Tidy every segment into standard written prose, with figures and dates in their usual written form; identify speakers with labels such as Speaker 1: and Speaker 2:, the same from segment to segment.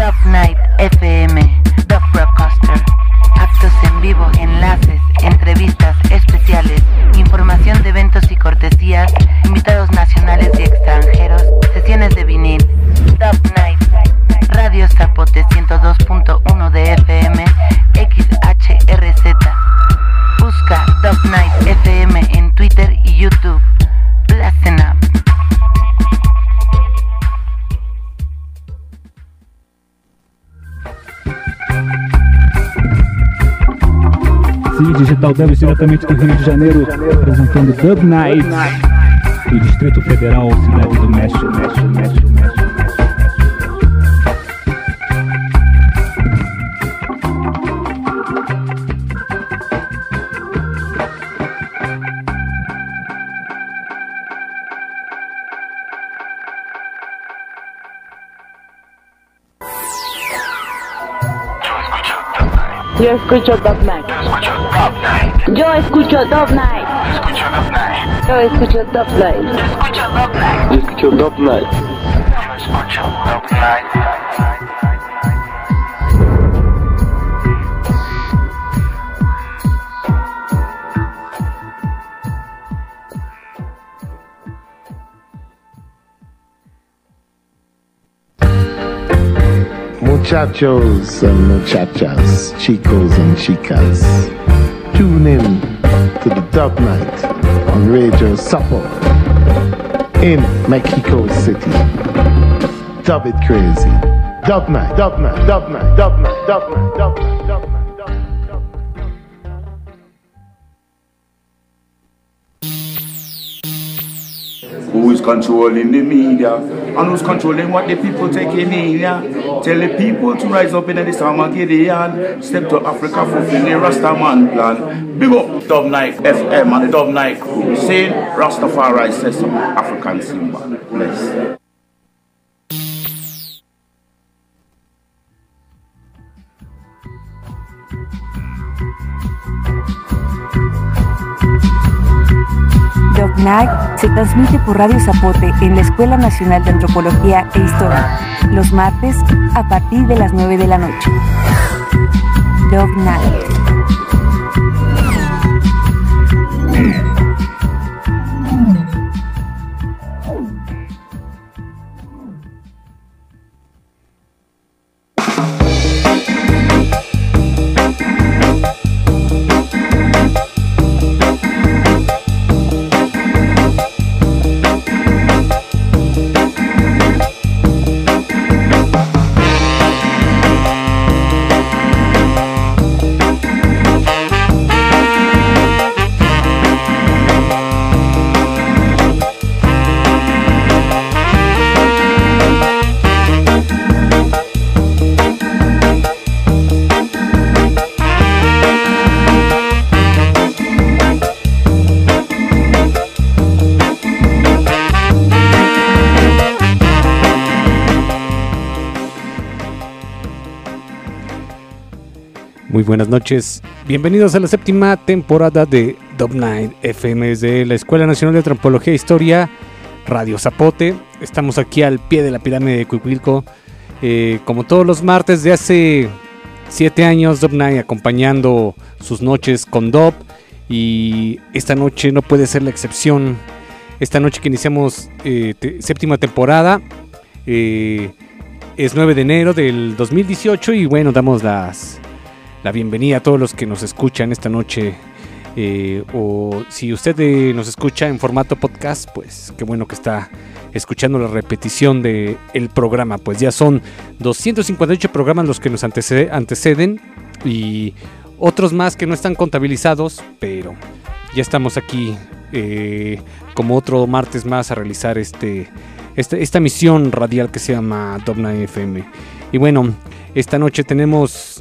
Speaker 1: Dub Night FM, Dub Broadcaster. Actos en vivo, enlaces, entrevistas especiales, información de eventos y cortesías, invitados nacionales y extranjeros, sesiones de vinil. Dub Night, Radio Zapote 102.1 de FM, XHRZ. Busca Dub Night FM en Twitter y YouTube. Listen up.
Speaker 2: Sim, Digital Dubs diretamente do Rio de Janeiro, apresentando Dub Night do Distrito Federal, Cidade do México.
Speaker 3: Yo escucho Dub Night. Yo escucho Dub Night. Yo escucho Dub Night.
Speaker 4: Yo escucho Dub Night.
Speaker 5: Muchachos and muchachas, chicos and chicas, tune in to the Dub Night on Radio Sapo in Mexico City. Dub it crazy. Dub Night, Dub Night, Dub Night, Dub Night, Dub Night, Dub Night, Dub Night.
Speaker 6: Who is controlling the media and who's controlling what the people taking in, yeah? Tell the people to rise up in this Armageddon, step to Africa, fulfill the Rastaman plan. Big up Dub Night FM and the Dub Night crew, saying Rastafari says some African symbol. Bless.
Speaker 7: Dub Night se transmite por Radio Zapote en la Escuela Nacional de Antropología e Historia, los martes a partir de las 9 de la noche. Dub Night.
Speaker 2: Muy buenas noches, bienvenidos a la séptima temporada de Dub Night FM desde la Escuela Nacional de Antropología e Historia, Radio Zapote. Estamos aquí al pie de la pirámide de Cuicuilco, como todos los martes de hace 7 años, Dub Night acompañando sus noches con Dub, y esta noche no puede ser la excepción. Esta noche que iniciamos séptima temporada, es 9 de enero del 2018 y bueno, damos la bienvenida a todos los que nos escuchan esta noche, o si usted nos escucha en formato podcast, pues qué bueno que está escuchando la repetición del programa. Pues ya son 258 programas los que nos anteceden y otros más que no están contabilizados, pero ya estamos aquí como otro martes más a realizar esta misión radial que se llama Dub Night FM. Y bueno, esta noche tenemos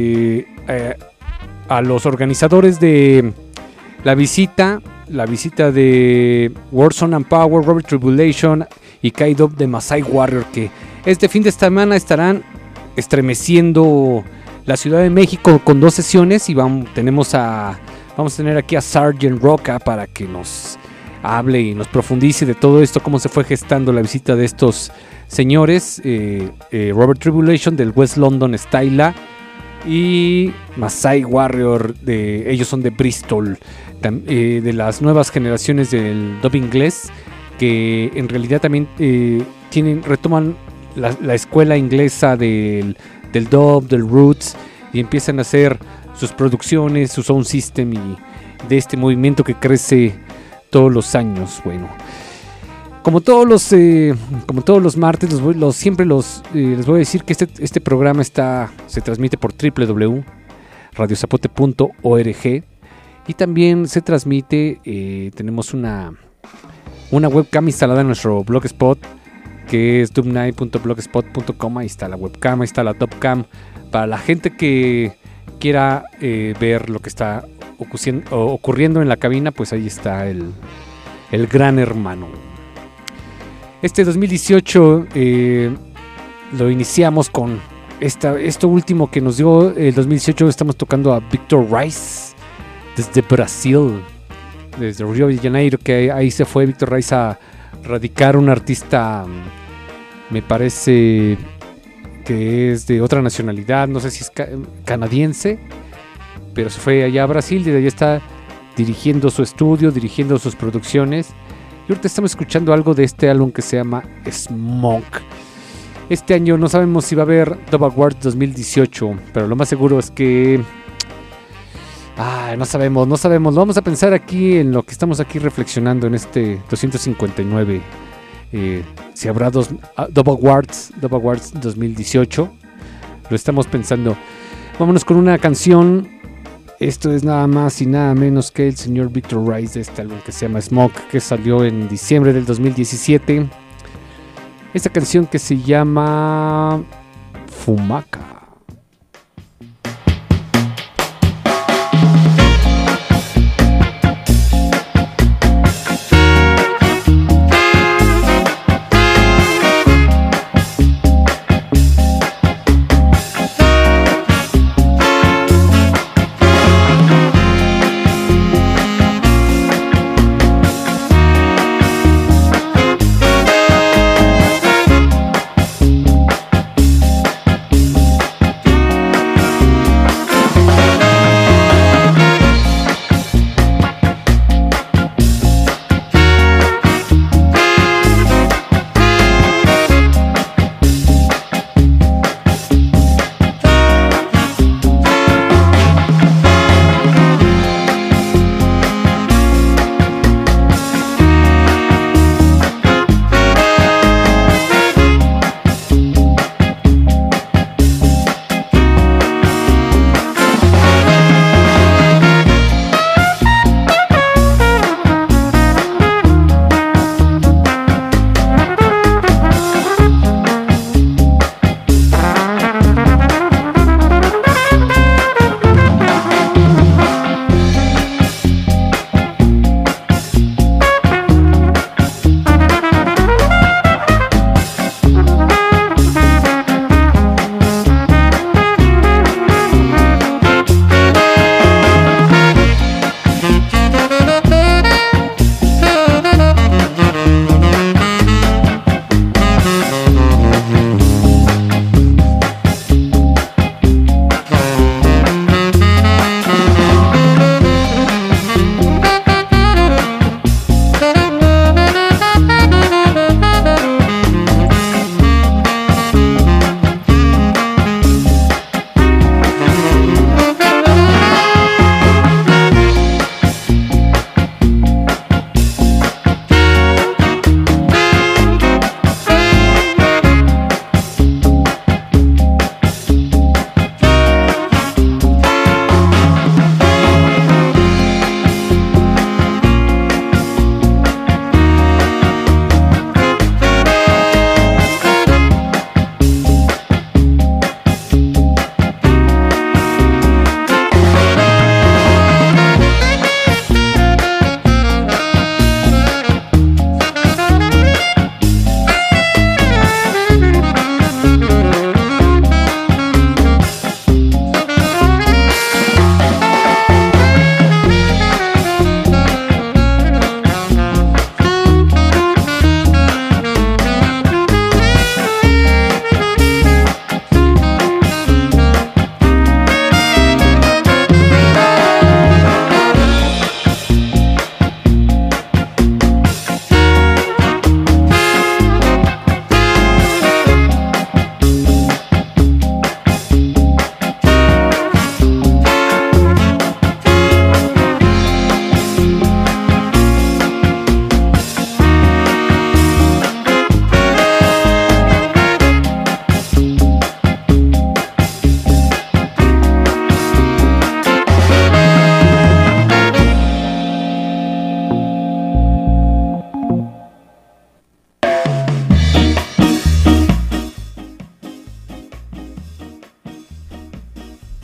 Speaker 2: a los organizadores de la visita de Warzone and Power, Robert Tribulation y K-Dub de Masai Warrior, que este fin de semana estarán estremeciendo la Ciudad de México con 2 sesiones, y vamos a tener aquí a Sgt. Roca para que nos hable y nos profundice de todo esto, cómo se fue gestando la visita de estos señores, Robert Tribulation del West London Styla y Masai Warrior, ellos son de Bristol, de las nuevas generaciones del dub inglés, que en realidad también retoman la escuela inglesa del dub, del roots, y empiezan a hacer sus producciones, su sound system, y de este movimiento que crece todos los años. Bueno, como todos los martes, siempre les voy a decir que este programa se transmite por www.radiozapote.org, y también se transmite, tenemos una webcam instalada en nuestro blogspot, que es dubnight.blogspot.com. Ahí está la webcam, ahí está la dubcam, para la gente que quiera ver lo que está ocurriendo en la cabina. Pues ahí está el gran hermano. Este 2018 lo iniciamos con esto último que nos dio el 2018. Estamos tocando a Victor Rice desde Brasil, desde Río de Janeiro, que ahí se fue Victor Rice a radicar, un artista, me parece que es de otra nacionalidad, no sé si es canadiense, pero se fue allá a Brasil y de allá está dirigiendo su estudio, dirigiendo sus producciones. Y ahorita estamos escuchando algo de este álbum que se llama Smoke. Este año no sabemos si va a haber Dub Awards 2018, pero lo más seguro es que no sabemos. Vamos a pensar aquí en lo que estamos aquí reflexionando en este 259. Si habrá Dub Awards 2018. Lo estamos pensando. Vámonos con una canción. Esto es nada más y nada menos que el señor Victor Rice, de este álbum que se llama Smoke, que salió en diciembre del 2017. Esta canción que se llama Fumaca.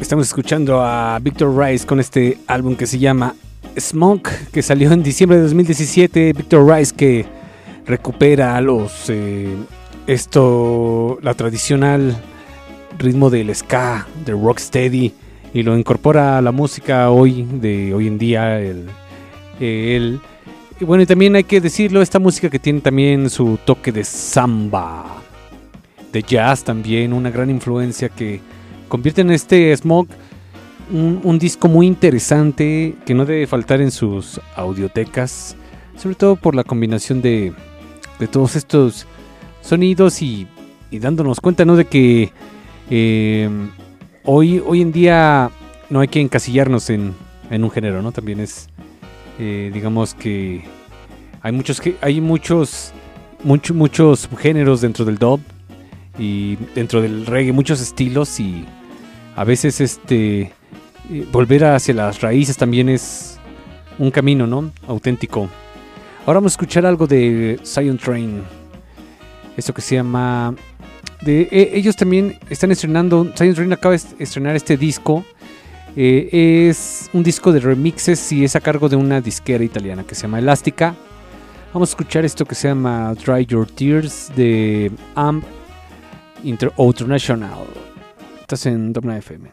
Speaker 2: Estamos escuchando a Victor Rice con este álbum que se llama Smoke, que salió en diciembre de 2017. Victor Rice, que recupera la tradicional ritmo del ska, del rocksteady, y lo incorpora a la música hoy en día. Y bueno, y también hay que decirlo, esta música que tiene también su toque de samba, de jazz también, una gran influencia que convierte en este Smoke un disco muy interesante que no debe faltar en sus audiotecas, sobre todo por la combinación de todos estos sonidos y dándonos cuenta, ¿no?, de que hoy en día no hay que encasillarnos en un género, ¿no? También es, digamos que hay muchos subgéneros dentro del dub y dentro del reggae, muchos estilos, y a veces volver hacia las raíces también es un camino, ¿no?, auténtico. Ahora vamos a escuchar algo de Zion Train, esto que se llama ellos también están estrenando. Zion Train acaba de estrenar este disco. Es un disco de remixes y es a cargo de una disquera italiana que se llama Elástica. Vamos a escuchar esto que se llama Dry Your Tears de AMP International. Estás en Dub Night FM.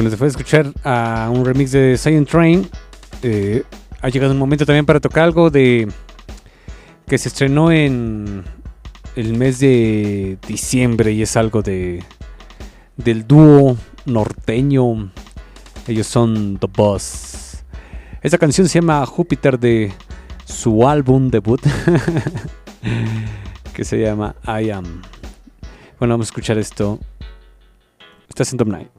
Speaker 2: Bueno, después de escuchar a un remix de Science Train, ha llegado un momento también para tocar algo de que se estrenó en el mes de diciembre y es algo del dúo norteño. Ellos son The Boss. Esta canción se llama Júpiter, de su álbum debut que se llama I Am. Bueno, vamos a escuchar esto. Estás en Top Night.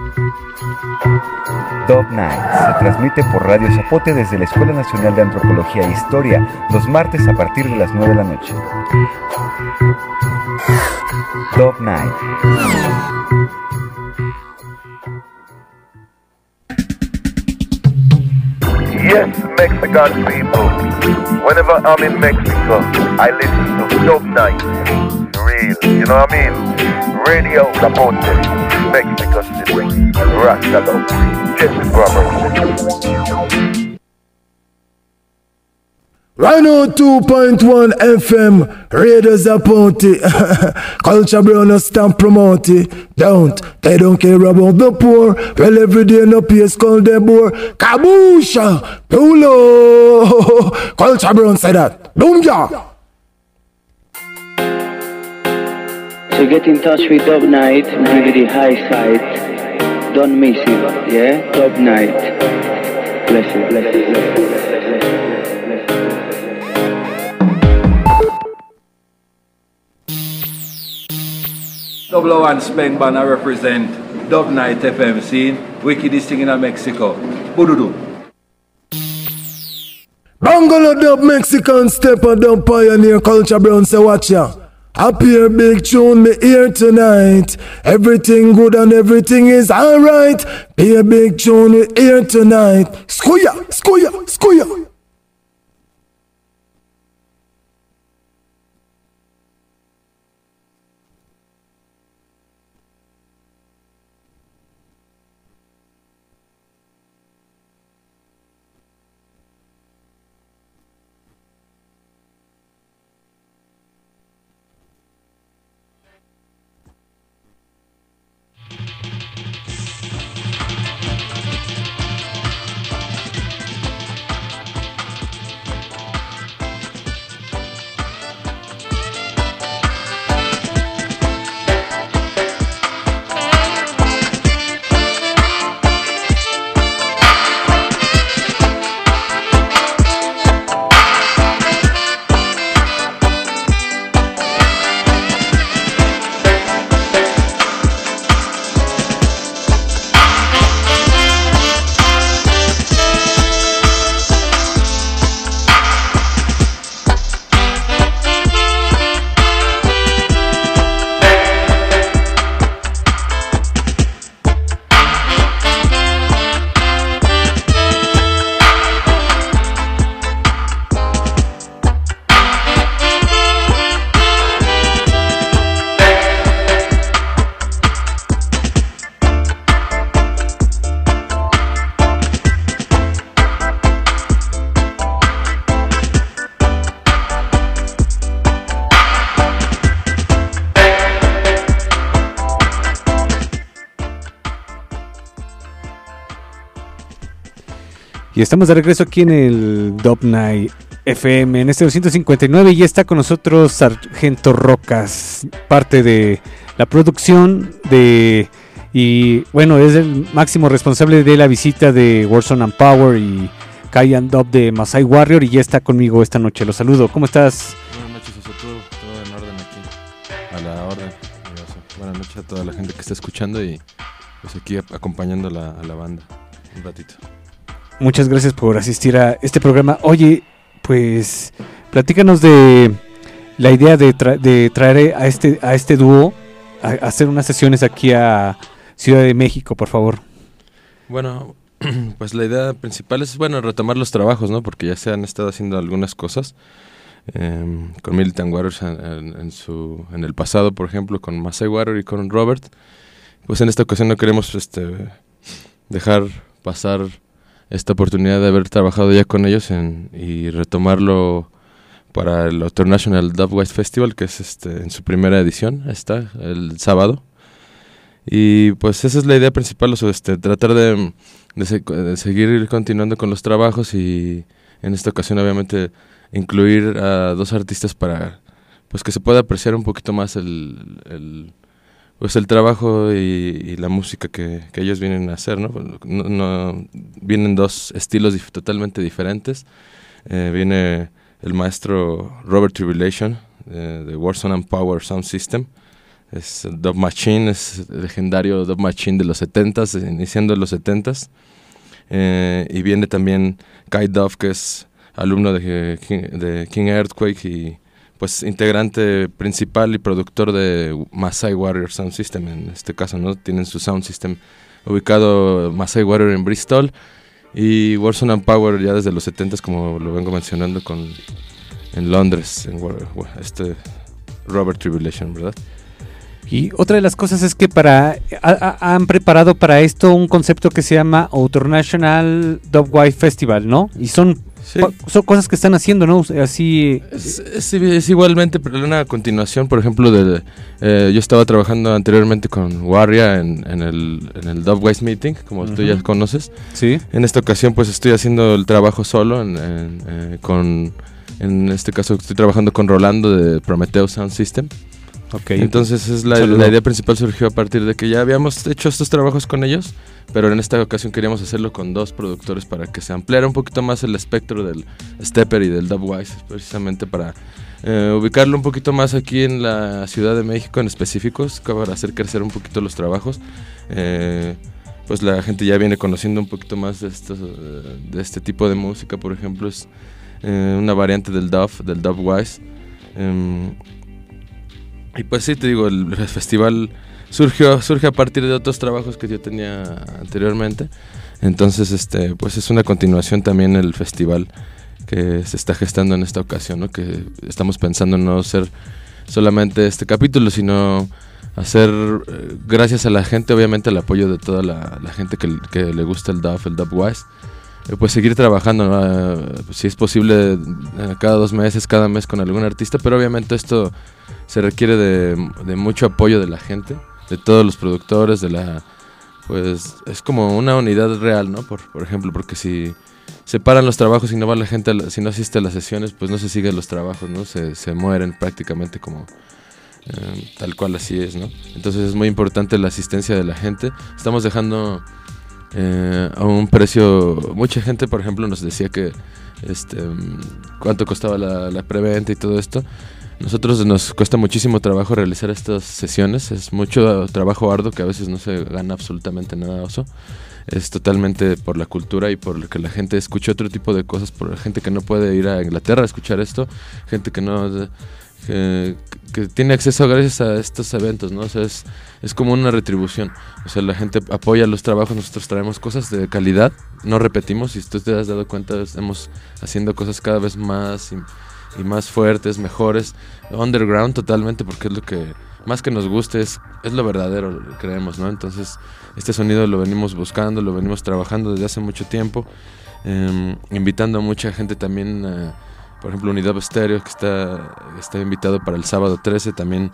Speaker 8: Dub Night se transmite por Radio Zapote desde la Escuela Nacional de Antropología e Historia los martes a partir de las 9 de la noche. Dub Night.
Speaker 9: Yes, Mexican people. Whenever I'm in Mexico, I listen to Dub Night. Real, you know what I mean? Radio Zapote, Mexico City, Rasta Love, Jesse Brothers.
Speaker 5: Rhino 2.1 FM, Radio Zapote, Culture Brown stamp promote it. They don't care about the poor. Well, every day no place called the bore. Kabusha, Pulo, Culture Brown said that. Boomja.
Speaker 10: So get in touch with Dub Night, give it the high side. Don't miss it, yeah? Dub Night. Bless you, bless you, bless you, bless you, bless you.
Speaker 11: 001 Speng Banner represent Dub Night FM scene, wickedest thing in Mexico. Bududu.
Speaker 5: Bangala Dub Mexican step and dub pioneer Culture Brown say watch ya. Appear big tune me here tonight. Everything good and everything is alright. Be a big tune me here tonight. Squeya, squeya, squeya.
Speaker 2: Y estamos de regreso aquí en el Dub Night FM, en este 259, y ya está con nosotros Sargento Rocas, parte de la producción y bueno, es el máximo responsable de la visita de Warzone and Power y Kai and Dub de Masai Warrior, y ya está conmigo esta noche. Los saludo, ¿cómo estás?
Speaker 12: Buenas noches a todos, todo en orden aquí, a la orden. Buenas noches a toda la gente que está escuchando y pues aquí acompañando a la banda un ratito.
Speaker 2: Muchas gracias por asistir a este programa. Oye, pues platícanos de la idea de traer a este dúo a hacer unas sesiones aquí a Ciudad de México, por favor.
Speaker 12: Bueno, pues la idea principal es, retomar los trabajos, ¿no? Porque ya se han estado haciendo algunas cosas con Militant Warriors en el pasado, por ejemplo, con Masai Warrior y con Robert. Pues en esta ocasión no queremos dejar pasar esta oportunidad de haber trabajado ya con ellos y retomarlo para el International Dub West Festival, que es en su primera edición, está el sábado. Y pues esa es la idea principal, tratar de seguir continuando con los trabajos y en esta ocasión obviamente incluir a dos artistas para pues que se pueda apreciar un poquito más el trabajo y la música que ellos vienen a hacer, ¿no? No vienen dos estilos totalmente diferentes. Viene el maestro Robert Tribulation de Warzone and Power Sound System, es Dub Machine, es el legendario Dub Machine de los 70s, iniciando los 70s. Y viene también Kai Duff, que es alumno de King Earthquake y pues integrante principal y productor de Masai Warrior Sound System en este caso, ¿no? Tienen su sound system ubicado Masai Warrior en Bristol y Warzone and Power ya desde los 70s, como lo vengo mencionando, en Londres, en Robert Tribulation, ¿verdad?
Speaker 2: Y otra de las cosas es que han preparado para esto un concepto que se llama International Dubwise Festival, ¿no? Y son cosas que están haciendo, ¿no? Así
Speaker 12: es igualmente, pero una continuación, por ejemplo, yo estaba trabajando anteriormente con Warria en el Dubwise Meeting, como tú ya conoces.
Speaker 2: Sí.
Speaker 12: En esta ocasión, pues estoy haciendo el trabajo solo, en este caso estoy trabajando con Rolando de Prometheus Sound System.
Speaker 2: Okay.
Speaker 12: Entonces la idea principal surgió a partir de que ya habíamos hecho estos trabajos con ellos, pero en esta ocasión queríamos hacerlo con 2 productores para que se ampliara un poquito más el espectro del stepper y del dubwise, precisamente para ubicarlo un poquito más aquí en la Ciudad de México en específicos, para hacer crecer un poquito los trabajos. Pues la gente ya viene conociendo un poquito más de este tipo de música. Por ejemplo, es una variante del dubwise. Y pues sí, te digo, el festival surge a partir de otros trabajos que yo tenía anteriormente. Entonces, pues es una continuación también el festival que se está gestando en esta ocasión, ¿no? Que estamos pensando no hacer solamente este capítulo, sino hacer, gracias a la gente, obviamente el apoyo de toda la gente que le gusta el dubwise, pues seguir trabajando, ¿no? Si es posible cada 2 meses, cada mes con algún artista, pero obviamente esto se requiere de mucho apoyo de la gente, de todos los productores, pues es como una unidad real, ¿no? Por ejemplo, porque si se paran los trabajos y no va la gente, si no asiste a las sesiones, pues no se siguen los trabajos, ¿no? Se mueren prácticamente como tal cual así es, ¿no? Entonces es muy importante la asistencia de la gente. Estamos dejando a un precio, mucha gente por ejemplo nos decía que cuánto costaba la preventa y todo esto. Nosotros nos cuesta muchísimo trabajo realizar estas sesiones, es mucho trabajo arduo que a veces no se gana absolutamente nada oso. Es totalmente por la cultura y por que la gente escuche otro tipo de cosas, por la gente que no puede ir a Inglaterra a escuchar esto, gente que no que tiene acceso gracias a estos eventos, ¿no? O sea, es como una retribución. O sea, la gente apoya los trabajos, nosotros traemos cosas de calidad, no repetimos, y tú te has dado cuenta, estamos haciendo cosas cada vez más y más fuertes, mejores, underground totalmente, porque es lo que más que nos guste, es lo verdadero, creemos, ¿no? Entonces este sonido lo venimos buscando, lo venimos trabajando desde hace mucho tiempo, invitando a mucha gente también, por ejemplo Unidad Stereo, que está invitado para el sábado 13, también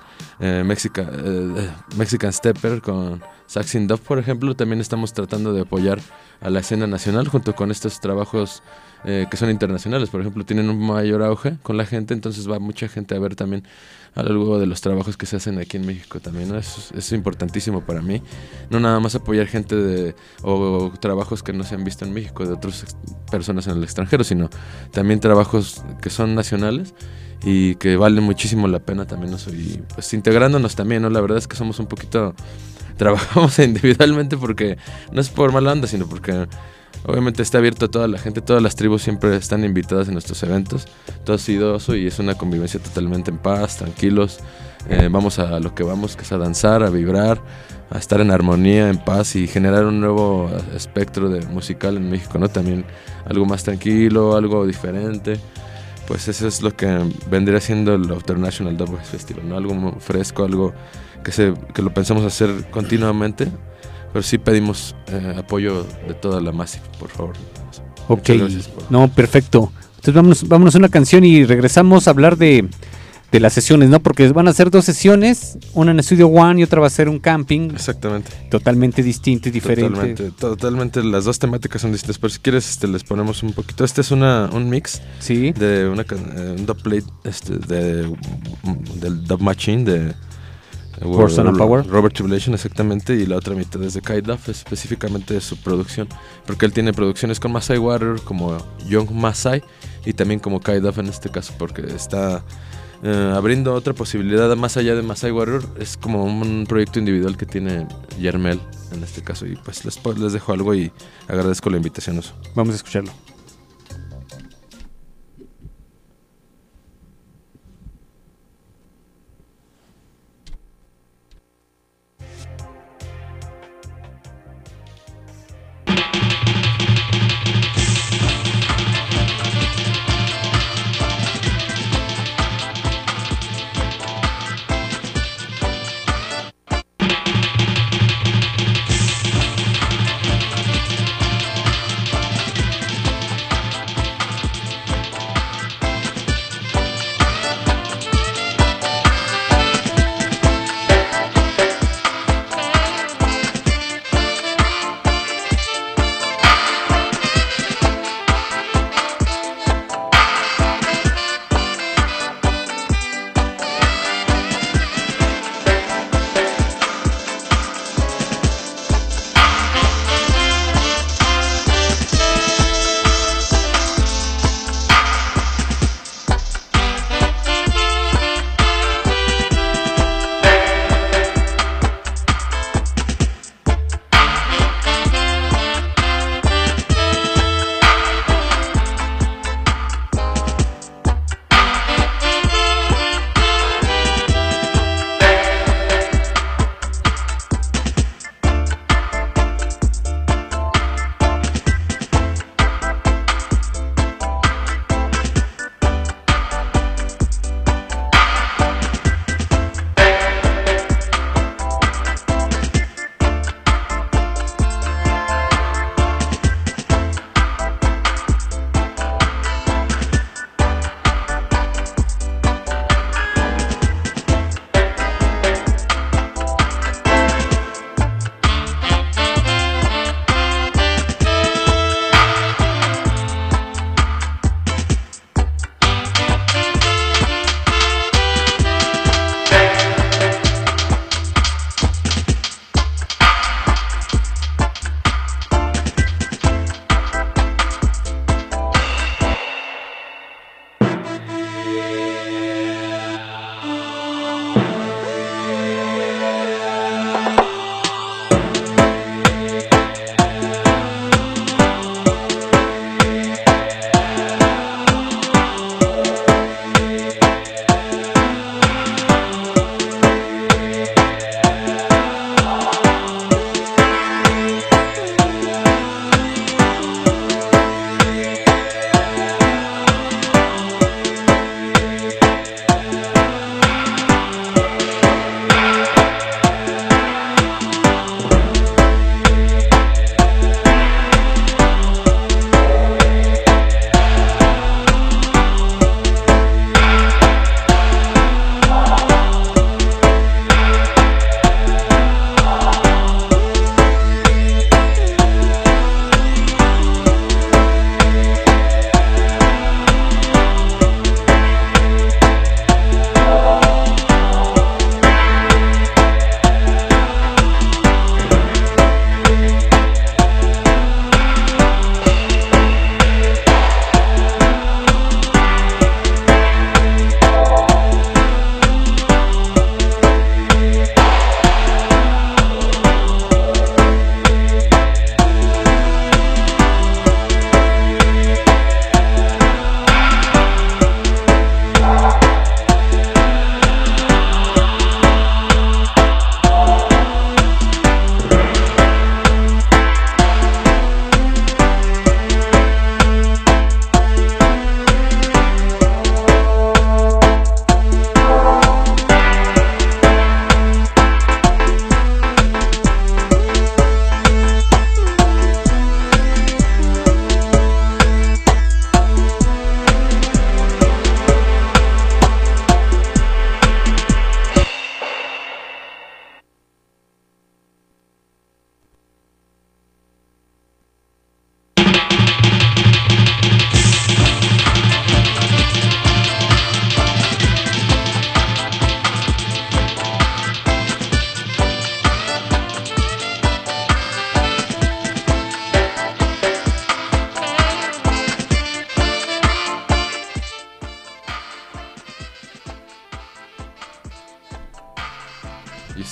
Speaker 12: Mexican Stepper con Saxon Dub, por ejemplo. También estamos tratando de apoyar a la escena nacional junto con estos trabajos que son internacionales, por ejemplo, tienen un mayor auge con la gente, entonces va mucha gente a ver también algo de los trabajos que se hacen aquí en México también, ¿no? Es importantísimo para mí, no nada más apoyar gente o trabajos que no se han visto en México de otras personas en el extranjero, sino también trabajos que son nacionales y que valen muchísimo la pena también, ¿no? Y pues integrándonos también, ¿no? La verdad es que somos un poquito, trabajamos individualmente porque no es por mala onda, sino porque obviamente está abierto a toda la gente, todas las tribus siempre están invitadas en nuestros eventos, todo ha sido eso y es una convivencia totalmente en paz, tranquilos, vamos a lo que vamos, que es a danzar, a vibrar, a estar en armonía, en paz y generar un nuevo espectro musical en México, ¿no? También algo más tranquilo, algo diferente, pues eso es lo que vendría siendo el International Dubwise Festival, ¿no? Algo muy fresco, algo que lo pensamos hacer continuamente. Pero sí pedimos apoyo de toda la masa, por favor.
Speaker 2: Ok, no, perfecto. Entonces vámonos a una canción y regresamos a hablar de las sesiones, ¿no? Porque van a ser 2 sesiones, una en Studio One y otra va a ser un camping.
Speaker 12: Exactamente.
Speaker 2: Totalmente distinto y diferente.
Speaker 12: Totalmente, las 2 temáticas son distintas, pero si quieres les ponemos un poquito. Este es un mix,
Speaker 2: ¿sí?
Speaker 12: De un dubplate del Dub Machine de
Speaker 2: Warzone and Power,
Speaker 12: Robert Tribulation, exactamente, y la otra mitad es de Kai Duff, específicamente de su producción, porque él tiene producciones con Masai Warrior como Young Masai y también como Kai Duff en este caso, porque está abriendo otra posibilidad más allá de Masai Warrior. Es como un proyecto individual que tiene Yermel en este caso, y pues les dejo algo y agradezco la invitación.
Speaker 2: Vamos a escucharlo.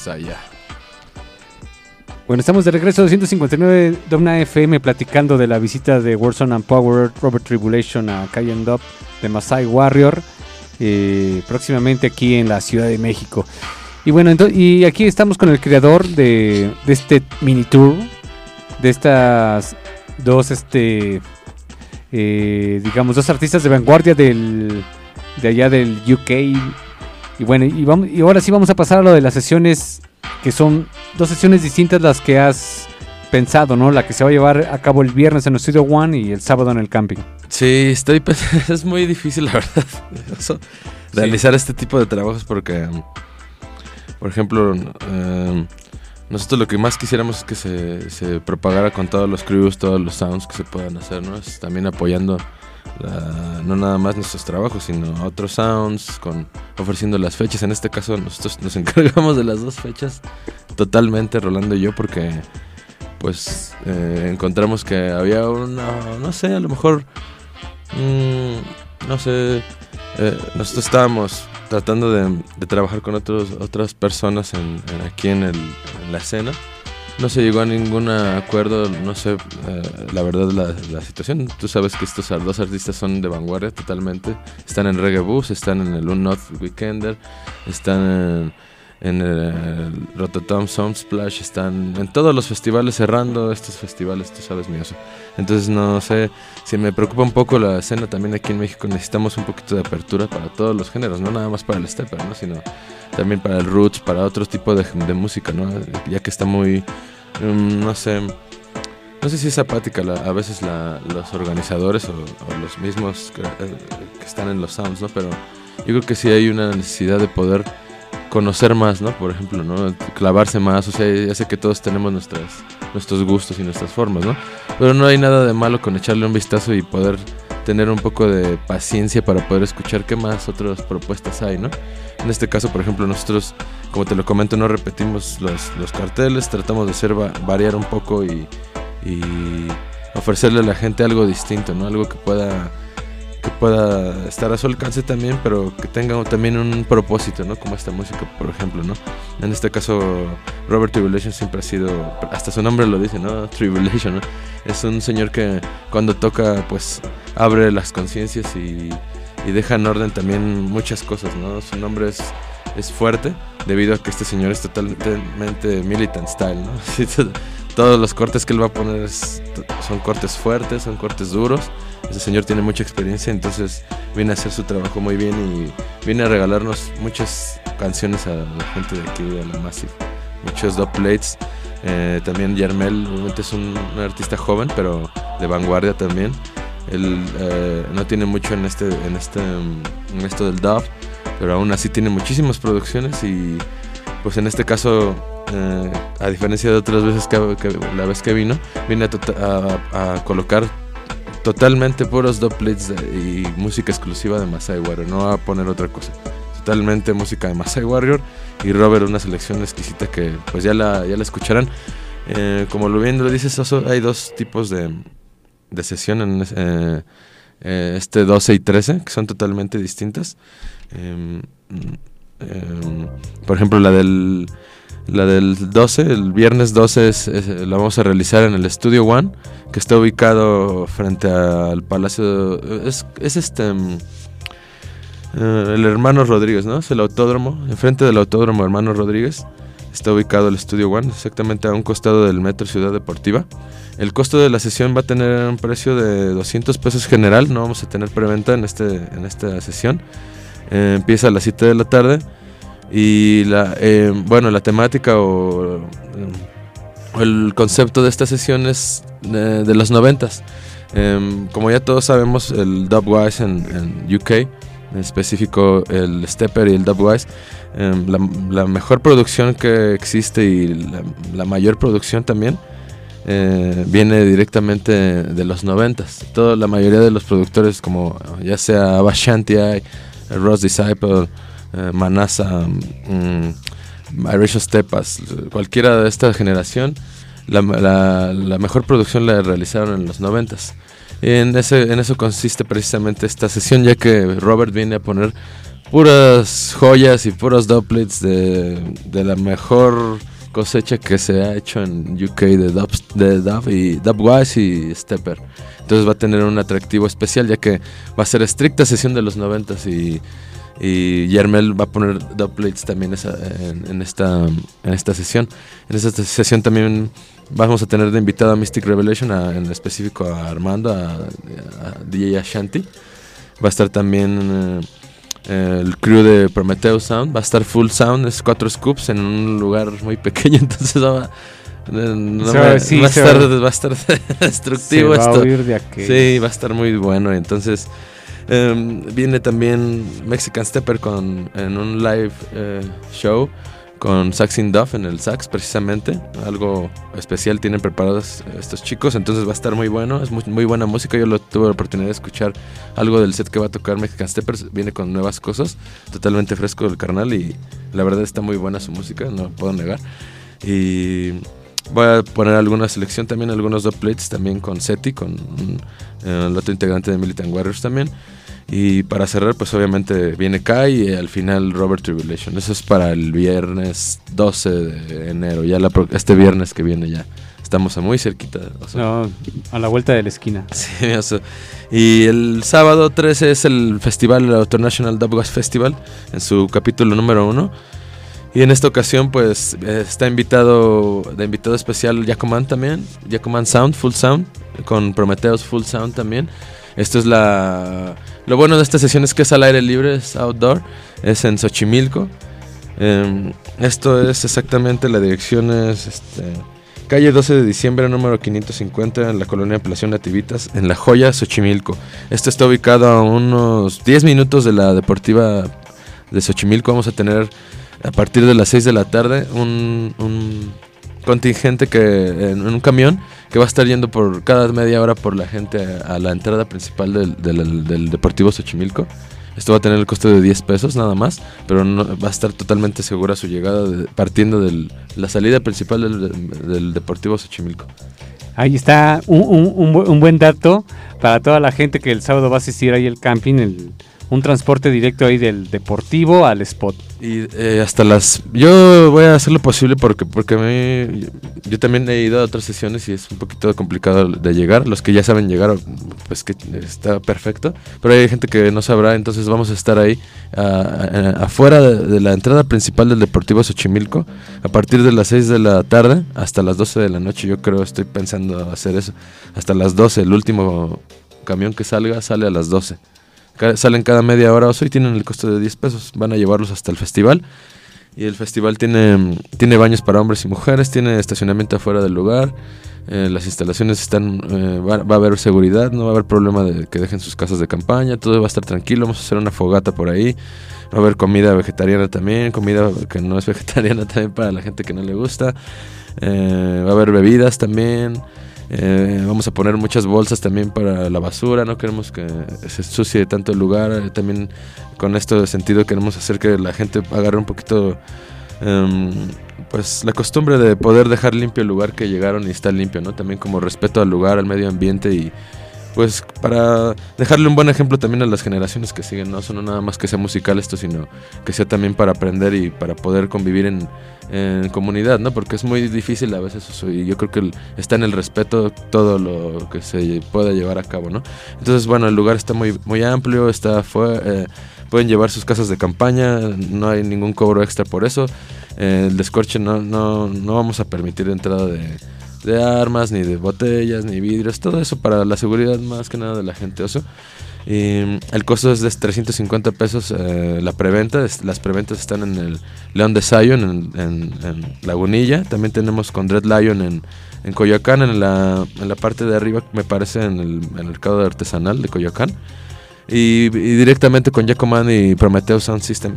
Speaker 12: pues allá.
Speaker 2: Bueno, estamos de regreso a 259 Dubna FM platicando de la visita de Warzone and Power, Robert Tribulation a Cayenne Dub de Masai Warrior, próximamente aquí en la Ciudad de México. Y bueno, y aquí estamos con el creador de este mini tour, de estas dos, digamos, dos artistas de vanguardia de allá del UK. Y bueno, y ahora sí vamos a pasar a lo de las sesiones, que son dos sesiones distintas las que has pensado, ¿no? La que se va a llevar a cabo el viernes en el Studio One y el sábado en el camping.
Speaker 12: Sí, es muy difícil, la verdad, realizar este tipo de trabajos porque, por ejemplo, nosotros lo que más quisiéramos es que se propagara con todos los crews, todos los sounds que se puedan hacer, ¿no? Es también apoyando no nada más nuestros trabajos, sino otros sounds, ofreciendo las fechas. En este caso nosotros nos encargamos de las dos fechas totalmente, Rolando y yo, porque pues encontramos que había no sé, a lo mejor no sé, nosotros estábamos tratando de trabajar con otras personas aquí en la escena. No se llegó a ningún acuerdo, no sé, la verdad la situación. Tú sabes que estos dos artistas son de vanguardia totalmente. Están en Reggae Bus, están en el North Weekender, están en el Rototom Sound Splash, están en todos los festivales, cerrando estos festivales, tú sabes, Mioso. Entonces no sé, si me preocupa un poco la escena también aquí en México. Necesitamos un poquito de apertura para todos los géneros, no nada más para el stepper, ¿no? Sino también para el roots, para otro tipo de música, ¿no? Ya que está muy, no sé si es apática a veces los organizadores o los mismos que están en los sounds, ¿no? Pero yo creo que sí hay una necesidad de poder conocer más, ¿no? Por ejemplo, ¿no? Clavarse más, o sea, ya sé que todos tenemos nuestros gustos y nuestras formas, ¿no? Pero no hay nada de malo con echarle un vistazo y poder tener un poco de paciencia para poder escuchar qué más otras propuestas hay, ¿no? En este caso, por ejemplo, nosotros, como te lo comento, no repetimos los carteles, tratamos de variar un poco y ofrecerle a la gente algo distinto, ¿no? Algo que pueda estar a su alcance también, pero que tenga también un propósito, ¿no? Como esta música, por ejemplo, ¿no? En este caso, Robert Tribulation siempre ha sido, hasta su nombre lo dice, ¿no? Tribulation, ¿no? Es un señor que cuando toca, pues, abre las conciencias y deja en orden también muchas cosas, ¿no? Su nombre es fuerte, debido a que este señor es totalmente militant style, ¿no? Todos los cortes que él va a poner son cortes fuertes, son cortes duros. Ese señor tiene mucha experiencia, entonces viene a hacer su trabajo muy bien y viene a regalarnos muchas canciones a la gente de aquí, a la Massive. Muchos dubplates. También Yarmel, obviamente es un artista joven, pero de vanguardia también. Él no tiene mucho en esto del dub, pero aún así tiene muchísimas producciones y pues en este caso, a diferencia de otras veces que la vez que vino a colocar totalmente puros dubplates y música exclusiva de Masai Warrior, no va a poner otra cosa, totalmente música de Masai Warrior y Robert una selección exquisita que pues ya la escucharán. Como bien lo dices, Oso, hay dos tipos de sesión en 12 y 13 que son totalmente distintas. Por ejemplo, la del 12, el viernes 12 la vamos a realizar en el Studio One, que está ubicado frente al Palacio, el Hermano Rodríguez, ¿no? Es el autódromo, enfrente del autódromo Hermano Rodríguez está ubicado el Studio One, exactamente a un costado del Metro Ciudad Deportiva. El costo de la sesión va a tener un precio de 200 pesos general, no vamos a tener preventa en esta sesión. Empieza a las 7 de la tarde y la temática o el concepto de esta sesión es de los 90s. Como ya todos sabemos, el Dubwise en UK, en específico el Stepper y el Dubwise, la mejor producción que existe y la mayor producción también viene directamente de los 90s. La mayoría de los productores, como ya sea Bashanti, Ross Disciple, Manasa, Irish Stepas, cualquiera de esta generación, la mejor producción la realizaron en los 90s. En eso consiste precisamente esta sesión, ya que Robert viene a poner puras joyas y puros doublets de la mejor cosecha que se ha hecho en UK de Dub y Dubwise y Stepper. Entonces va a tener un atractivo especial, ya que va a ser estricta sesión de los 90s y Yermel va a poner doublets también en esta sesión. En esta sesión también vamos a tener de invitado a Mystic Revelation, en específico a Armando, a DJ Ashanti. Va a estar también el crew de Prometheus Sound, va a estar full sound, es 4 scoops en un lugar muy pequeño, entonces va a estar destructivo esto. Sí, va a estar muy bueno. Entonces viene también Mexican Stepper en un live show con Saxing Duff en el sax, precisamente. Algo especial tienen preparados estos chicos, entonces va a estar muy bueno. Es muy buena música. Yo tuve la oportunidad de escuchar algo del set que va a tocar Mexican Steppers. Viene con nuevas cosas, totalmente fresco el carnal, y la verdad está muy buena su música, no puedo negar. Y voy a poner alguna selección también, algunos doublets también con Seti, con el otro integrante de Militant Warriors también. Y para cerrar, pues obviamente viene Kai y al final Robert Tribulation. Eso es para el viernes 12 de enero, ya este viernes que viene ya. Estamos muy cerquita.
Speaker 2: A la vuelta de la esquina.
Speaker 12: Sí, y el sábado 13 es el festival, el International Dubwise Festival, en su capítulo número 1. Y en esta ocasión pues está invitado especial Jacoman también, Jacoman Sound, Full Sound, con Prometheus Full Sound también. Esto es lo bueno de esta sesión, es que es al aire libre, es outdoor, es en Xochimilco. Esto es exactamente, la dirección es calle 12 de diciembre, número 550, en la colonia Apelación Nativitas, en La Joya, Xochimilco. Esto está ubicado a unos 10 minutos de la Deportiva de Xochimilco. Vamos a tener a partir de las 6 de la tarde un contingente en un camión que va a estar yendo por cada media hora por la gente a la entrada principal del Deportivo Xochimilco. Esto va a tener el costo de 10 pesos nada más, pero va a estar totalmente segura su llegada partiendo de la salida principal del Deportivo Xochimilco.
Speaker 2: Ahí está un buen dato para toda la gente que el sábado va a asistir ahí al camping, un transporte directo ahí del Deportivo al spot.
Speaker 12: Y yo voy a hacer lo posible porque yo también he ido a otras sesiones y es un poquito complicado de llegar. Los que ya saben llegar, pues que está perfecto, pero hay gente que no sabrá, entonces vamos a estar ahí afuera de la entrada principal del Deportivo Xochimilco a partir de las 6 de la tarde hasta las 12 de la noche. Yo creo, estoy pensando hacer eso hasta las 12. El último camión que sale a las 12. Salen cada media hora y tienen el costo de 10 pesos. Van a llevarlos hasta el festival. Y el festival tiene baños para hombres y mujeres, tiene estacionamiento afuera del lugar. Las instalaciones están, va a haber seguridad, no va a haber problema de que dejen sus casas de campaña, todo va a estar tranquilo. Vamos a hacer una fogata por ahí. Va a haber comida vegetariana también, comida que no es vegetariana también para la gente que no le gusta. Va a haber bebidas también. Vamos a poner muchas bolsas también para la basura, no queremos que se ensucie tanto el lugar. También con esto de sentido queremos hacer que la gente agarre un poquito pues la costumbre de poder dejar limpio el lugar que llegaron y está limpio, ¿no? También como respeto al lugar, al medio ambiente, y pues para dejarle un buen ejemplo también a las generaciones que siguen, no solo nada más que sea musical esto, sino que sea también para aprender y para poder convivir en comunidad, ¿no? Porque es muy difícil a veces eso, y yo creo que está en el respeto todo lo que se pueda llevar a cabo, ¿no? Entonces, bueno, el lugar está muy, muy amplio, pueden llevar sus casas de campaña, no hay ningún cobro extra por eso. El descorche no vamos a permitir entrada de armas, ni de botellas, ni vidrios, todo eso para la seguridad más que nada de la gente, oso. Y el costo es de 350 pesos la preventa. Las preventas están en el León de Zion en Lagunilla. También tenemos con Dread Lion en Coyoacán, en la parte de arriba, me parece, en el mercado artesanal de Coyoacán. Y directamente con Jacoman y Prometheus Sound System.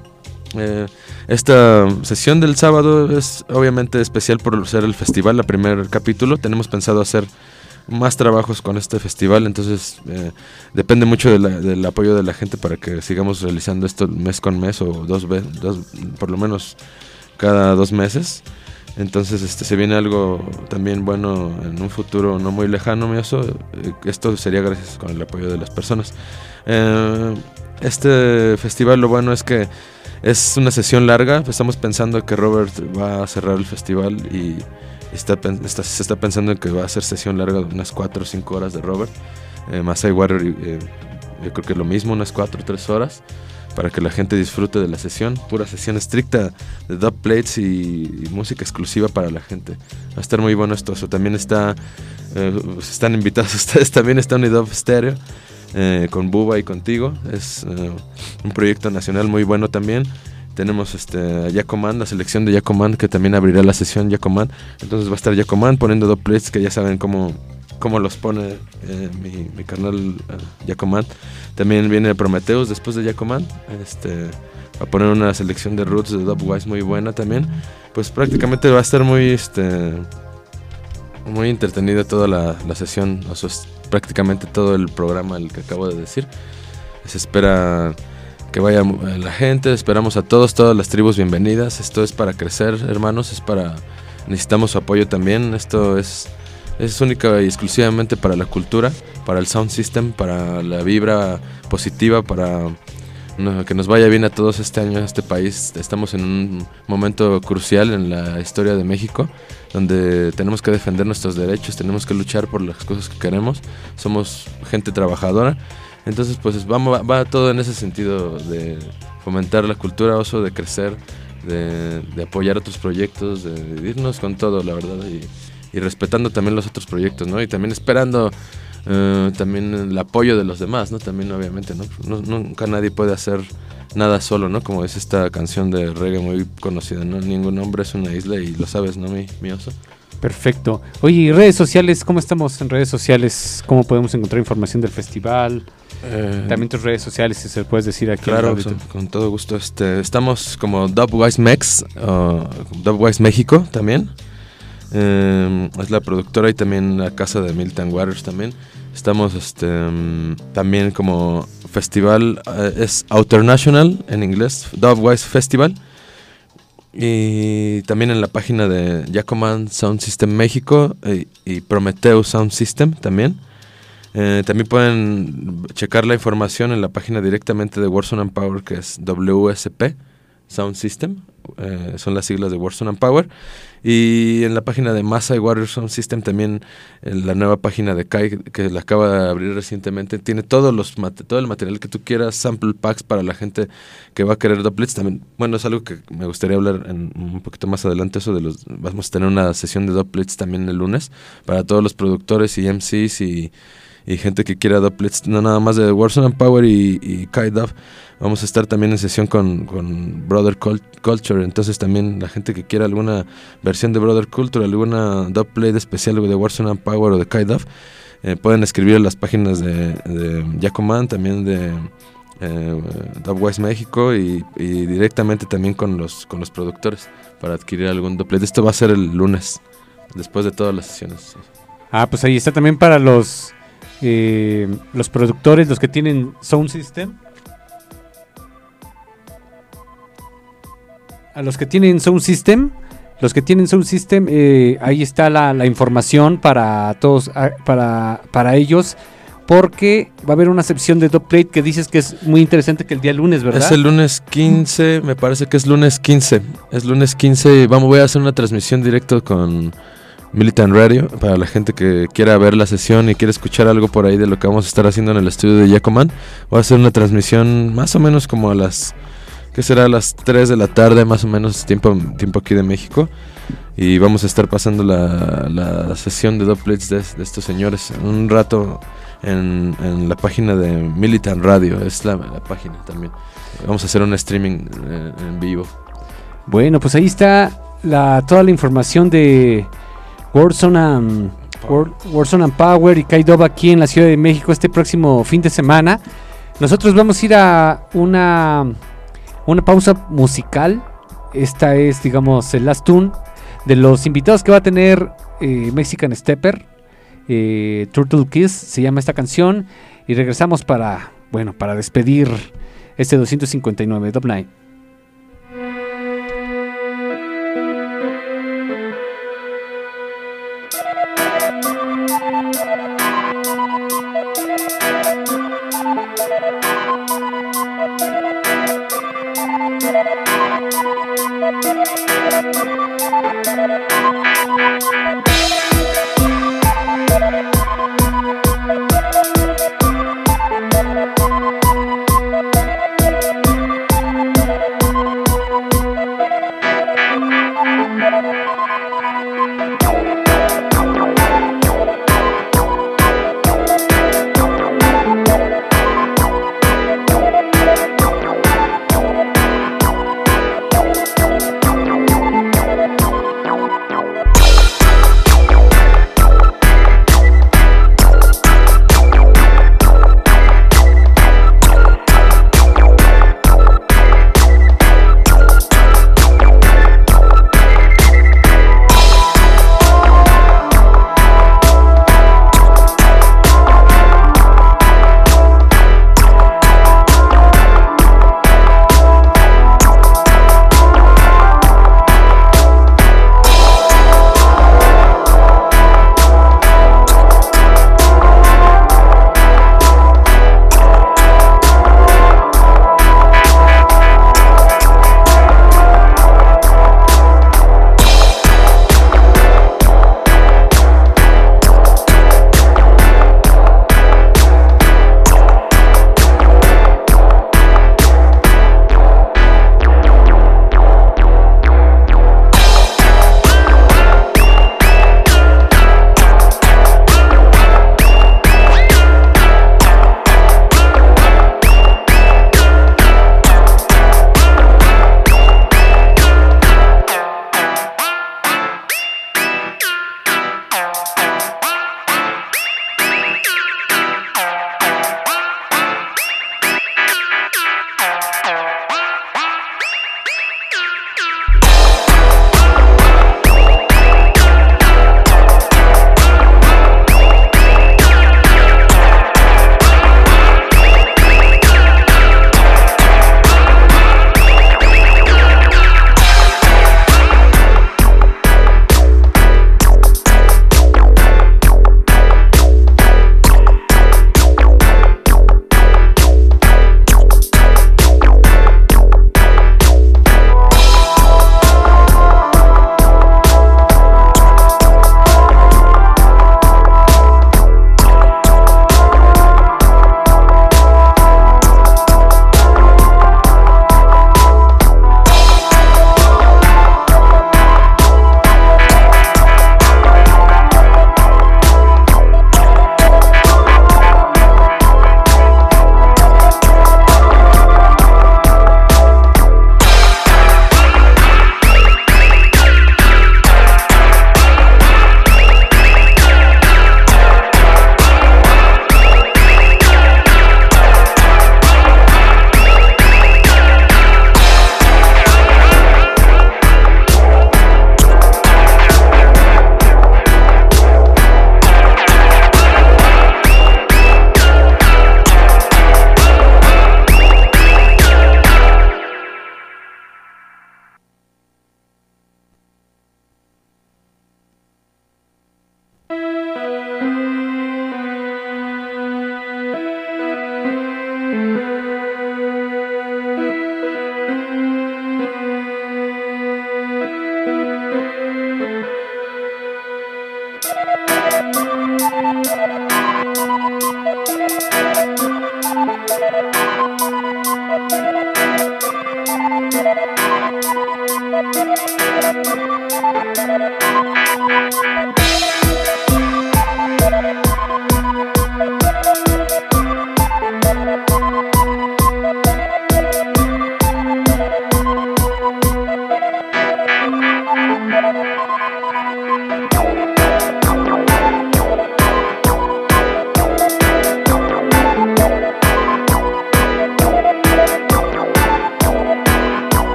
Speaker 12: Esta sesión del sábado es obviamente especial por ser el festival, el primer capítulo. Tenemos pensado hacer más trabajos con este festival, entonces depende mucho del apoyo de la gente para que sigamos realizando esto mes con mes, o dos por lo menos cada 2 meses. Entonces se viene algo también bueno en un futuro no muy lejano, esto sería gracias con el apoyo de las personas. este festival lo bueno es que es una sesión larga. Estamos pensando que Robert va a cerrar el festival y se está pensando en que va a ser sesión larga de unas 4 o 5 horas de Robert. Masai Warrior, yo creo que lo mismo, unas 4 o 3 horas, para que la gente disfrute de la sesión. Pura sesión estricta de dub plates y música exclusiva para la gente. Va a estar muy bueno esto. También están invitados ustedes. También está Unidub Stereo con Buba y contigo. Es un proyecto nacional muy bueno también. Tenemos a Yacoman, la selección de Yacoman, que también abrirá la sesión Yacoman. Entonces va a estar Yacoman poniendo dub plates, que ya saben cómo los pone mi carnal Yacoman. También viene Prometheus después de Yacoman. Va a poner una selección de roots de Dubwise muy buena también. Pues prácticamente va a estar muy entretenida toda la sesión. O sea, es prácticamente todo el programa el que acabo de decir. Se espera que vaya la gente. Esperamos a todas las tribus bienvenidas. Esto es para crecer, hermanos. Necesitamos su apoyo también. Esto es única y exclusivamente para la cultura, para el sound system, para la vibra positiva, para que nos vaya bien a todos este año en este país. Estamos en un momento crucial en la historia de México, donde tenemos que defender nuestros derechos, tenemos que luchar por las cosas que queremos. Somos gente trabajadora, entonces pues va todo en ese sentido de fomentar la cultura, Oso, de crecer, de apoyar otros proyectos, de irnos con todo, la verdad, y respetando también los otros proyectos, ¿no? Y también esperando también el apoyo de los demás, ¿no? También, obviamente, ¿no? Nunca nadie puede hacer nada solo, ¿no? Como es esta canción de reggae muy conocida, ¿no? Ningún hombre es una isla, y lo sabes, ¿no, mi Oso? Perfecto. Oye, ¿y redes sociales? ¿Cómo estamos en redes sociales? ¿Cómo podemos encontrar información del festival? También tus redes sociales, si se puedes decir aquí. Claro, con todo gusto. Estamos como Dubwise Mex, Dubwise México también. Es la productora y también la casa de Milton Waters también. Estamos también como festival, es Outernational en inglés, Dubwise Festival. Y también en la página de Yacoman Sound System México y Prometheus Sound System también. También pueden checar la información en la página directamente de Warzone and Power, que es WSP Sound System, son las siglas de Warzone and Power. Y en la página de Masai Warrior Sound System también, la nueva página de Kai, que la acaba de abrir recientemente, tiene todo el material que tú quieras, sample packs para la gente que va a querer dubplates también. Bueno, es algo que me gustaría hablar un poquito más adelante, eso de vamos a tener una sesión de dubplates también el lunes para todos los productores y MCs y gente que quiera dubplates, no nada más de Warzone and Power y Kai Dub. Vamos a estar también en sesión con Brother Culture, entonces también la gente que quiera alguna versión de Brother Culture, alguna dubplate especial de Warzone and Power o de Kai Dub, pueden escribir en las páginas de Yacoman, también de Dubwise México y directamente también con los productores para adquirir algún dubplate. Esto va a ser el lunes, después de todas las sesiones. Pues ahí está también para los productores, los que tienen Sound System. A los que tienen Sound System, ahí está la información para todos, para ellos, porque va a haber una sección de dubplate que dices que es muy interesante, que el día lunes, ¿verdad? Es el lunes 15, me parece que es lunes 15. Es lunes 15 y voy a hacer una transmisión directa con Militant Radio para la gente que quiera ver la sesión y quiera escuchar algo por ahí de lo que vamos a estar haciendo en el estudio de Yacoman. Voy a hacer una transmisión más o menos como a las 3 de la tarde, más o menos, tiempo aquí de México. Y vamos a estar pasando la sesión de dubplates de estos señores un rato en la página de Militant Radio, es la página también. Vamos a hacer un streaming en vivo. Bueno, pues ahí está toda la información de Warzone and Power y Kai Dub aquí en la Ciudad de México este próximo fin de semana. Nosotros vamos a ir a una pausa musical. Esta es, digamos, el last tune de los invitados que va a tener Mexican Stepper. Turtle Kiss se llama esta canción. Y regresamos para despedir este 259 Dub Night.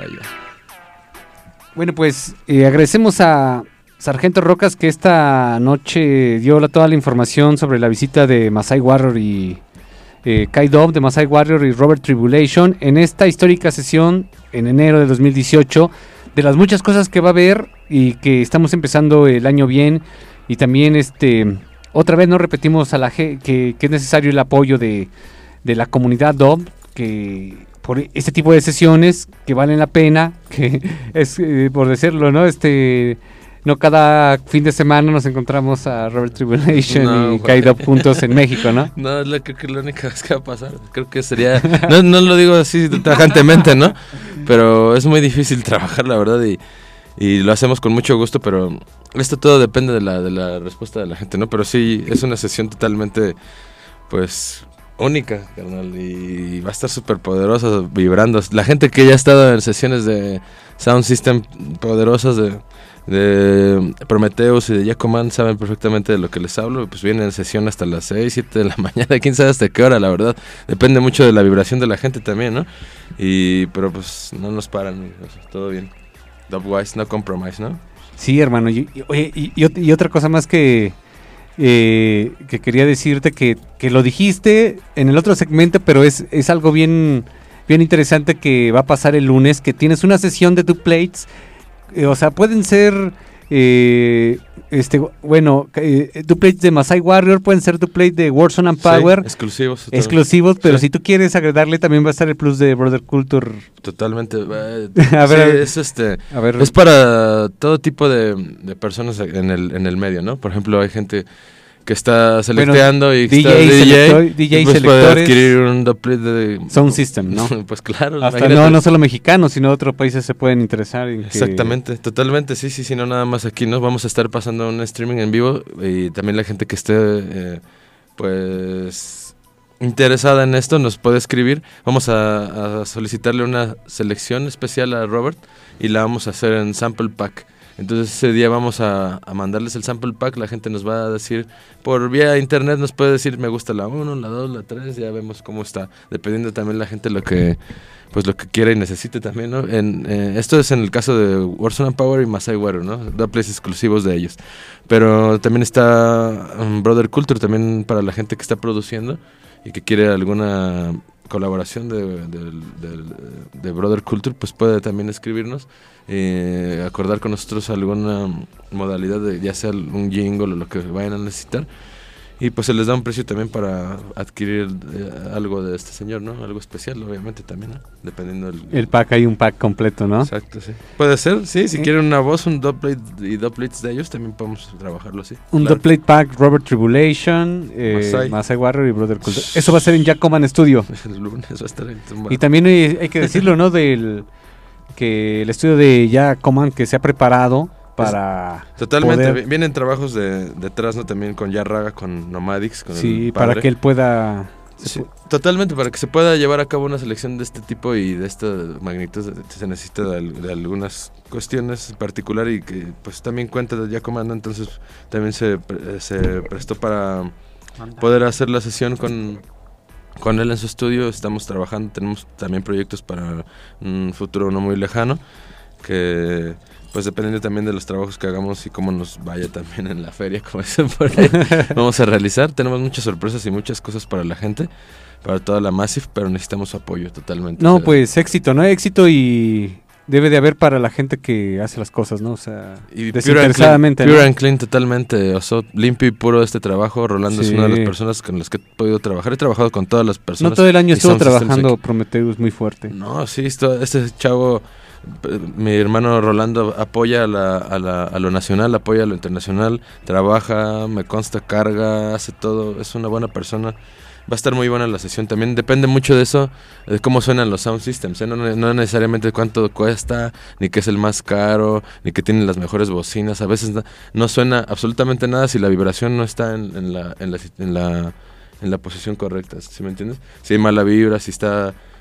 Speaker 12: allá.
Speaker 2: Bueno, pues agradecemos a Sargento Rocas que esta noche dio toda la información sobre la visita de Masai Warrior y Kai Dub de Masai Warrior y Robert Tribulation en esta histórica sesión en enero de 2018, de las muchas cosas que va a haber y que estamos empezando el año bien. Y también otra vez nos repetimos que es necesario el apoyo de la comunidad Dub, que por este tipo de sesiones que valen la pena, que es por decirlo, ¿no? No cada fin de semana nos encontramos a Robert Tribulation y Kai Dub juntos en México, ¿no?
Speaker 12: No, creo que es la única vez que va a pasar. Creo que sería... No lo digo así tajantemente, ¿no? Pero es muy difícil trabajar, la verdad, y lo hacemos con mucho gusto, pero esto todo depende de la respuesta de la gente, ¿no? Pero sí, es una sesión totalmente, pues, única, carnal, y va a estar súper poderosa, vibrando. La gente que ya ha estado en sesiones de Sound System poderosas de Prometheus y de Jacoman saben perfectamente de lo que les hablo. Pues vienen en sesión hasta las 6, 7 de la mañana, quién sabe hasta qué hora, la verdad. Depende mucho de la vibración de la gente también, ¿no? Pero pues no nos paran, o sea, todo bien. Dubwise, no compromise, ¿no?
Speaker 2: Sí, hermano. Y otra cosa más que quería decirte, que lo dijiste en el otro segmento, pero es algo bien interesante que va a pasar el lunes, que tienes una sesión de dubplates. O sea, pueden ser dubplates de Masai Warrior, pueden ser dubplates de Warzone and Power,
Speaker 12: sí,
Speaker 2: exclusivos, pero sí, si tú quieres agregarle también va a estar el plus de Brother Culture.
Speaker 12: Totalmente. Es para todo tipo de personas en el medio, ¿no? Por ejemplo, hay gente que está selecteando y
Speaker 2: DJ
Speaker 12: pues
Speaker 2: selectores,
Speaker 12: puede adquirir un dubplate de
Speaker 2: Sound System, ¿no?
Speaker 12: Pues claro.
Speaker 2: Hasta no solo mexicanos, sino otros países se pueden interesar en
Speaker 12: exactamente, totalmente, sí, no nada más aquí, ¿no? Vamos a estar pasando un streaming en vivo y también la gente que esté pues interesada en esto nos puede escribir. Vamos a solicitarle una selección especial a Robert y la vamos a hacer en sample pack. Entonces ese día vamos a mandarles el sample pack, la gente nos va a decir, por vía internet nos puede decir, me gusta la 1, la 2, la 3, ya vemos cómo está, dependiendo también la gente lo que quiera y necesite también, ¿no? Esto es en el caso de Warzone and Power y Masai Warrior, ¿no? Dubplates exclusivos de ellos. Pero también está Brother Culture, también para la gente que está produciendo y que quiere alguna colaboración de Brother Culture, pues puede también escribirnos, acordar con nosotros alguna modalidad de ya sea un jingle o lo que vayan a necesitar, y pues se les da un precio también para adquirir algo de este señor, ¿no? Algo especial, obviamente también, ¿no? Dependiendo
Speaker 2: el pack, hay un pack completo, ¿no?
Speaker 12: Exacto, sí. Puede ser, sí, si quieren una voz, un dubplate y dubplates de ellos, también podemos trabajarlo así.
Speaker 2: Un dubplate pack, Robert Tribulation, Masai Warrior y Brother Culture. Eso va a ser en Jacoman Studio.
Speaker 12: El lunes va a estar en
Speaker 2: Y también hay que decirlo, ¿no? Que el estudio de Jacoman que se ha preparado para
Speaker 12: totalmente vienen trabajos detrás, ¿no? También con Yarraga, con Nomadics, con el padre,
Speaker 2: para que él pueda
Speaker 12: totalmente, para que se pueda llevar a cabo una selección de este tipo y de esta magnitud se necesita de algunas cuestiones en particular, y que pues también cuenta de Jacoman, entonces también se prestó para poder hacer la sesión con él en su estudio. Estamos trabajando, tenemos también proyectos para un futuro no muy lejano, que pues dependiendo también de los trabajos que hagamos y cómo nos vaya también en la feria, como dicen por ahí, vamos a realizar. Tenemos muchas sorpresas y muchas cosas para la gente, para toda la Massive, pero necesitamos apoyo totalmente.
Speaker 2: No, pues éxito, ¿no? Éxito y debe de haber para la gente que hace las cosas, ¿no? O sea,
Speaker 12: y
Speaker 2: desinteresadamente.
Speaker 12: Pure and clean totalmente, o sea, limpio y puro este trabajo. Rolando es una de las personas con las que he podido trabajar. He trabajado con todas las personas.
Speaker 2: No todo el año estuvo trabajando Prometheus muy fuerte.
Speaker 12: No, sí, este chavo, mi hermano Rolando apoya a lo nacional, apoya a lo internacional, trabaja, me consta, carga, hace todo, es una buena persona. Va a estar muy buena la sesión. También depende mucho de eso, de cómo suenan los sound systems, ¿eh? No necesariamente cuánto cuesta, ni que es el más caro, ni que tienen las mejores bocinas. A veces no suena absolutamente nada si la vibración no está en la posición correcta, ¿sí me entiendes? Si hay mala vibra, si está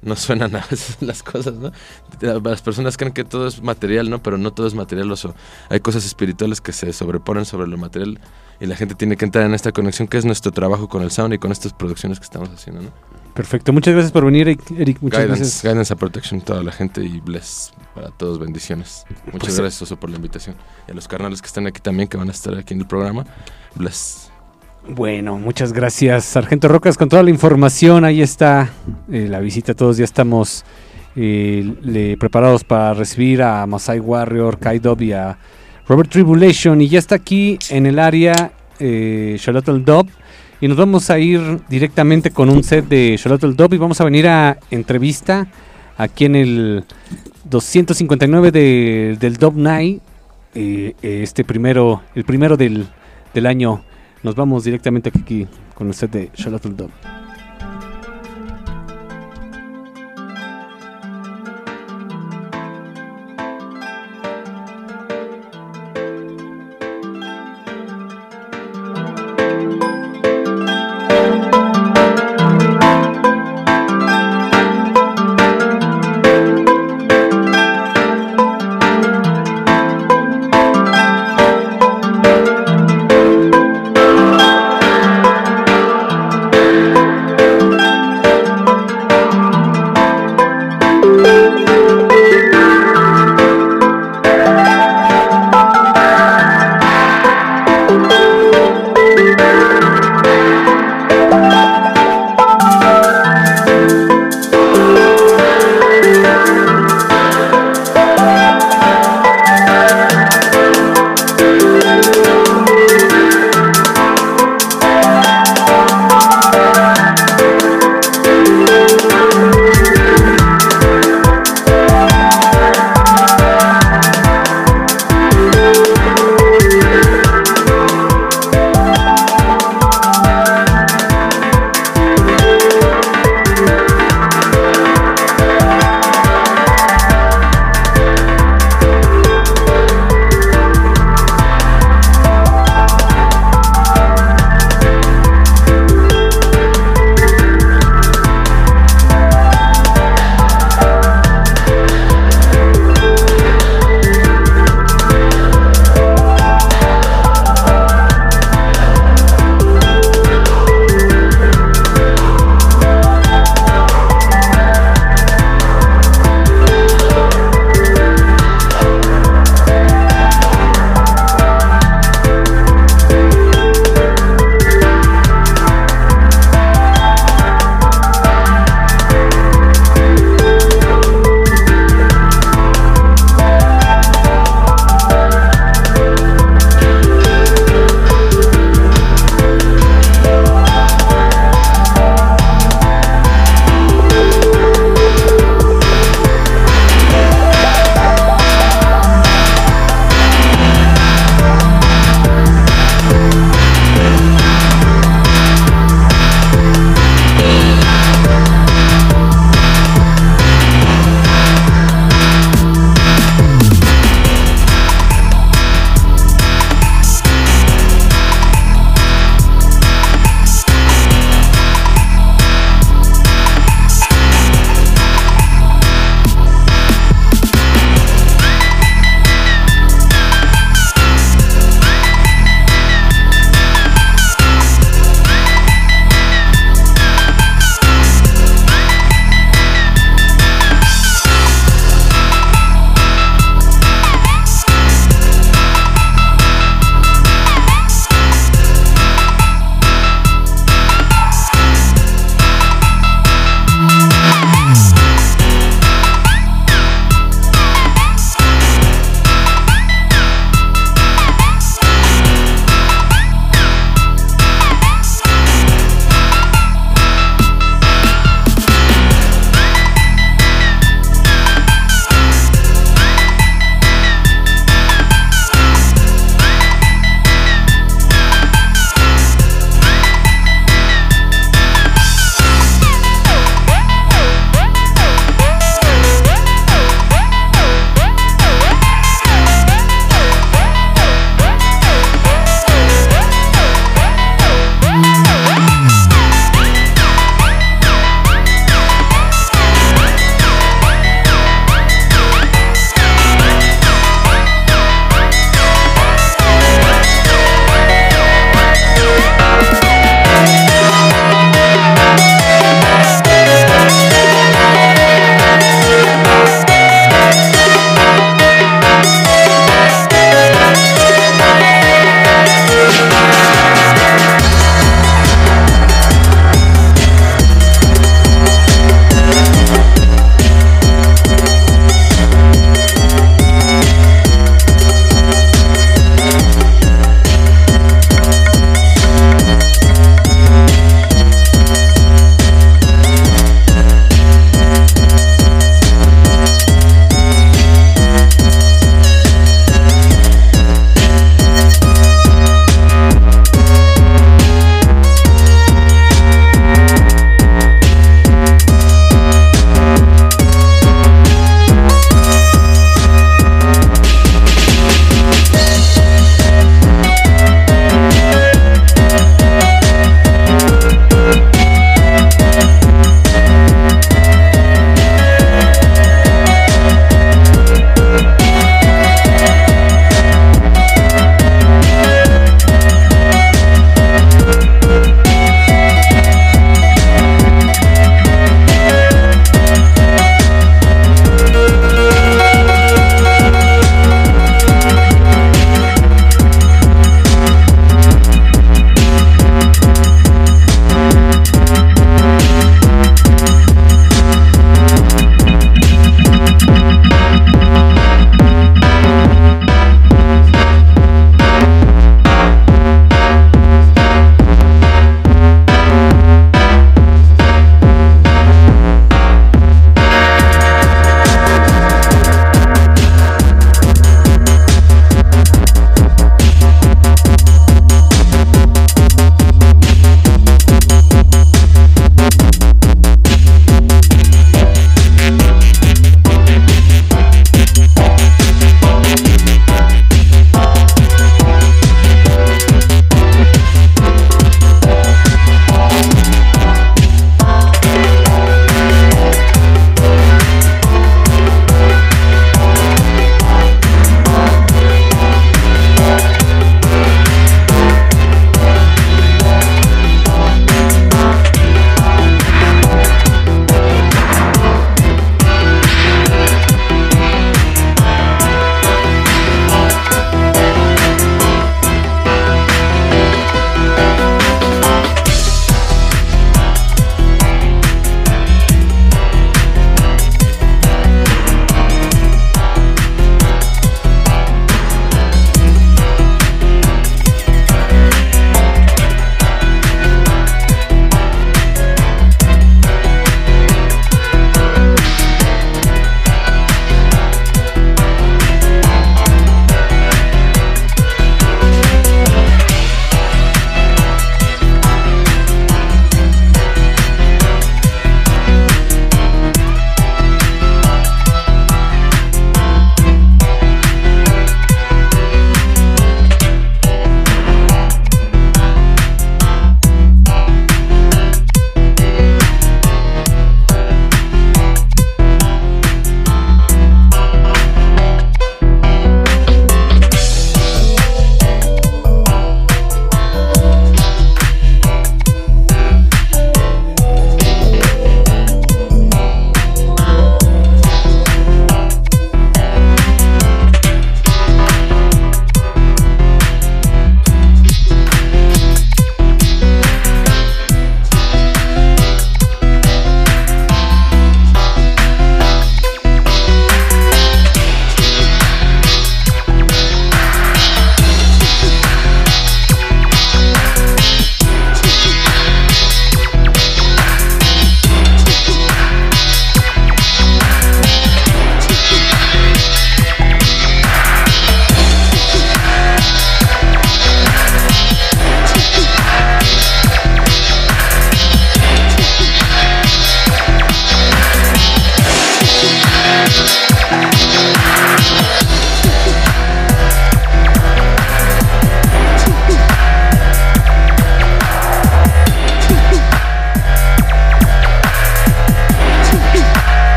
Speaker 12: no suenan a veces las cosas, ¿no? Las personas creen que todo es material, ¿no? Pero no todo es material, hay cosas espirituales que se sobreponen sobre lo material y la gente tiene que entrar en esta conexión que es nuestro trabajo con el sound y con estas producciones que estamos haciendo, ¿no?
Speaker 2: Perfecto, muchas gracias por venir, Eric. Muchas gracias.
Speaker 12: Guidance a Protection, toda la gente, y bless para todos, bendiciones. Muchas gracias, Oso, por la invitación. Y a los carnales que están aquí también, que van a estar aquí en el programa, bless.
Speaker 2: Bueno, muchas gracias, Sargento Rocas, con toda la información. Ahí está la visita. Todos ya estamos preparados para recibir a Masai Warrior, Kai-Dub y a Robert Tribulation. Y ya está aquí en el área Xolotl Dub. Y nos vamos a ir directamente con un set de Xolotl Dub. Y vamos a venir a entrevista aquí en el 259 del Dub Night. El primero del año. Nos vamos directamente aquí con el set de Xolotl Dub.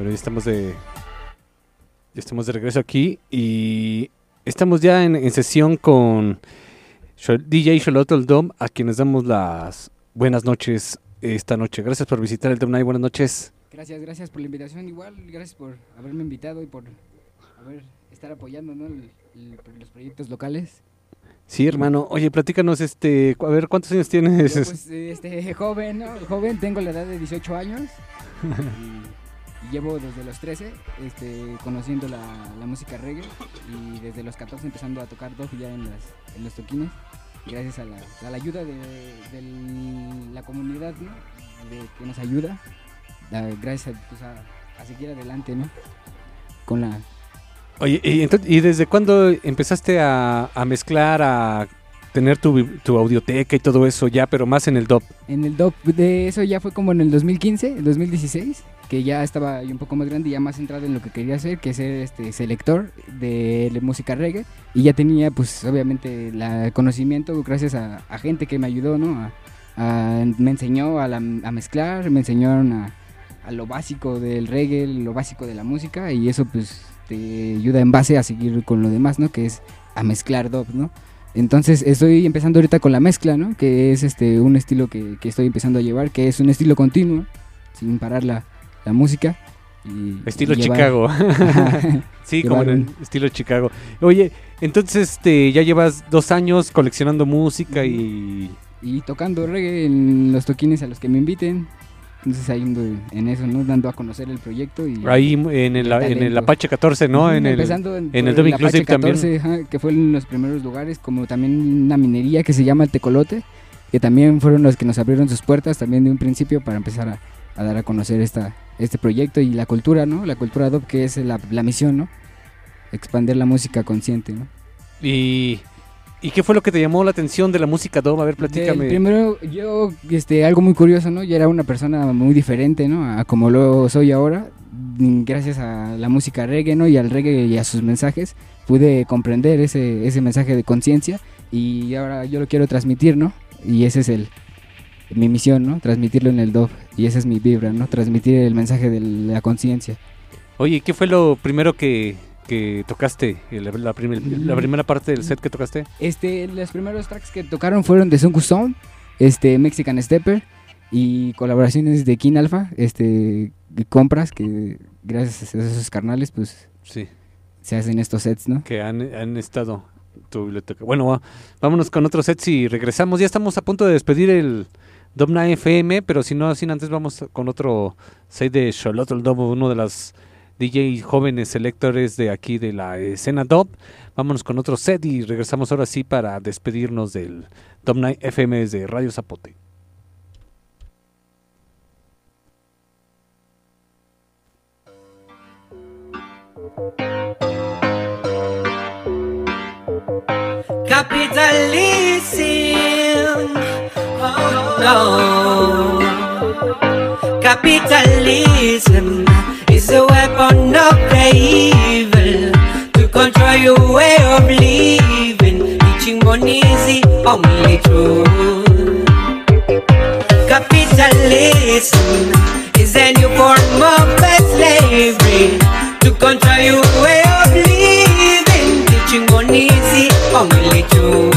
Speaker 2: Bueno, ya estamos de regreso aquí y estamos ya en sesión con DJ Xolotl Dub, a quienes damos las buenas noches esta noche. Gracias por visitar el Dub Night, buenas noches.
Speaker 13: Gracias por la invitación, igual, gracias por haberme invitado y por estar apoyando, ¿no? los proyectos locales.
Speaker 2: Sí, hermano. Oye, platícanos, a ver, ¿cuántos años tienes?
Speaker 13: Yo, pues, joven, ¿no? Joven, tengo la edad de 18 años y llevo desde los 13 conociendo la música reggae y desde los 14 empezando a tocar dub ya en los toquines, gracias a la ayuda de la comunidad, ¿no? Que nos ayuda, gracias a seguir adelante, ¿no? Con la...
Speaker 2: Oye, ¿y desde cuándo empezaste a mezclar, a tener tu audioteca y todo eso ya, pero más en el dub?
Speaker 13: En el dub, de eso ya fue como en el 2015, 2016, que ya estaba yo un poco más grande y ya más centrado en lo que quería hacer, que ser selector de música reggae, y ya tenía pues obviamente el conocimiento gracias a gente que me ayudó, ¿no? Me enseñó a mezclar, me enseñaron a lo básico del reggae, lo básico de la música, y eso pues te ayuda en base a seguir con lo demás, ¿no? Que es a mezclar dub, ¿no? Entonces estoy empezando ahorita con la mezcla, ¿no? Que es un estilo que estoy empezando a llevar, que es un estilo continuo, sin parar la música.
Speaker 2: Estilo Chicago. Sí, como en el estilo Chicago. Oye, entonces ya llevas 2 años coleccionando música y
Speaker 13: tocando reggae en los toquines a los que me inviten. Entonces ahí en eso, ¿no? Dando a conocer el proyecto. Y ahí
Speaker 2: en el Apache 14, ¿no?
Speaker 13: Empezando
Speaker 2: en el Dub Inclusive
Speaker 13: 14,
Speaker 2: también.
Speaker 13: Que fue en los primeros lugares, como también una minería que se llama El Tecolote, que también fueron los que nos abrieron sus puertas también de un principio para empezar a dar a conocer este proyecto y la cultura, ¿no? La cultura dub, que es la misión, ¿no? Expandir la música consciente, ¿no?
Speaker 2: ¿Y qué fue lo que te llamó la atención de la música dub? A ver, platícame.
Speaker 13: Primero, yo, algo muy curioso, ¿no? Yo era una persona muy diferente, ¿no? A como lo soy ahora. Gracias a la música reggae, ¿no? Y al reggae y a sus mensajes, pude comprender ese mensaje de conciencia. Y ahora yo lo quiero transmitir, ¿no? Y ese es mi misión, ¿no? Transmitirlo en el dub. Y esa es mi vibra, ¿no? Transmitir el mensaje de la conciencia.
Speaker 2: Oye, ¿qué fue lo primero que tocaste, la primera parte del set que tocaste?
Speaker 13: Los primeros tracks que tocaron fueron de Sunku Sound, Mexican Stepper y colaboraciones de King Alpha, compras que gracias a esos carnales pues
Speaker 2: sí,
Speaker 13: se hacen estos sets, ¿no?
Speaker 2: Que han estado tu biblioteca. Bueno, vámonos con otros sets y regresamos. Ya estamos a punto de despedir el Dub Night FM, pero sin antes vamos con otro set de Xolotl Dub, uno de las DJ jóvenes selectores de aquí de la escena dub. Vámonos con otro set y regresamos ahora sí para despedirnos del Dub Night FM desde Radio Zapote.
Speaker 14: Capitalism, oh no. Capitalism is a weapon of the evil to control your way of living. Teaching money is the only truth. Capitalism is a new form of slavery to control your way of living. Teaching money is the only truth.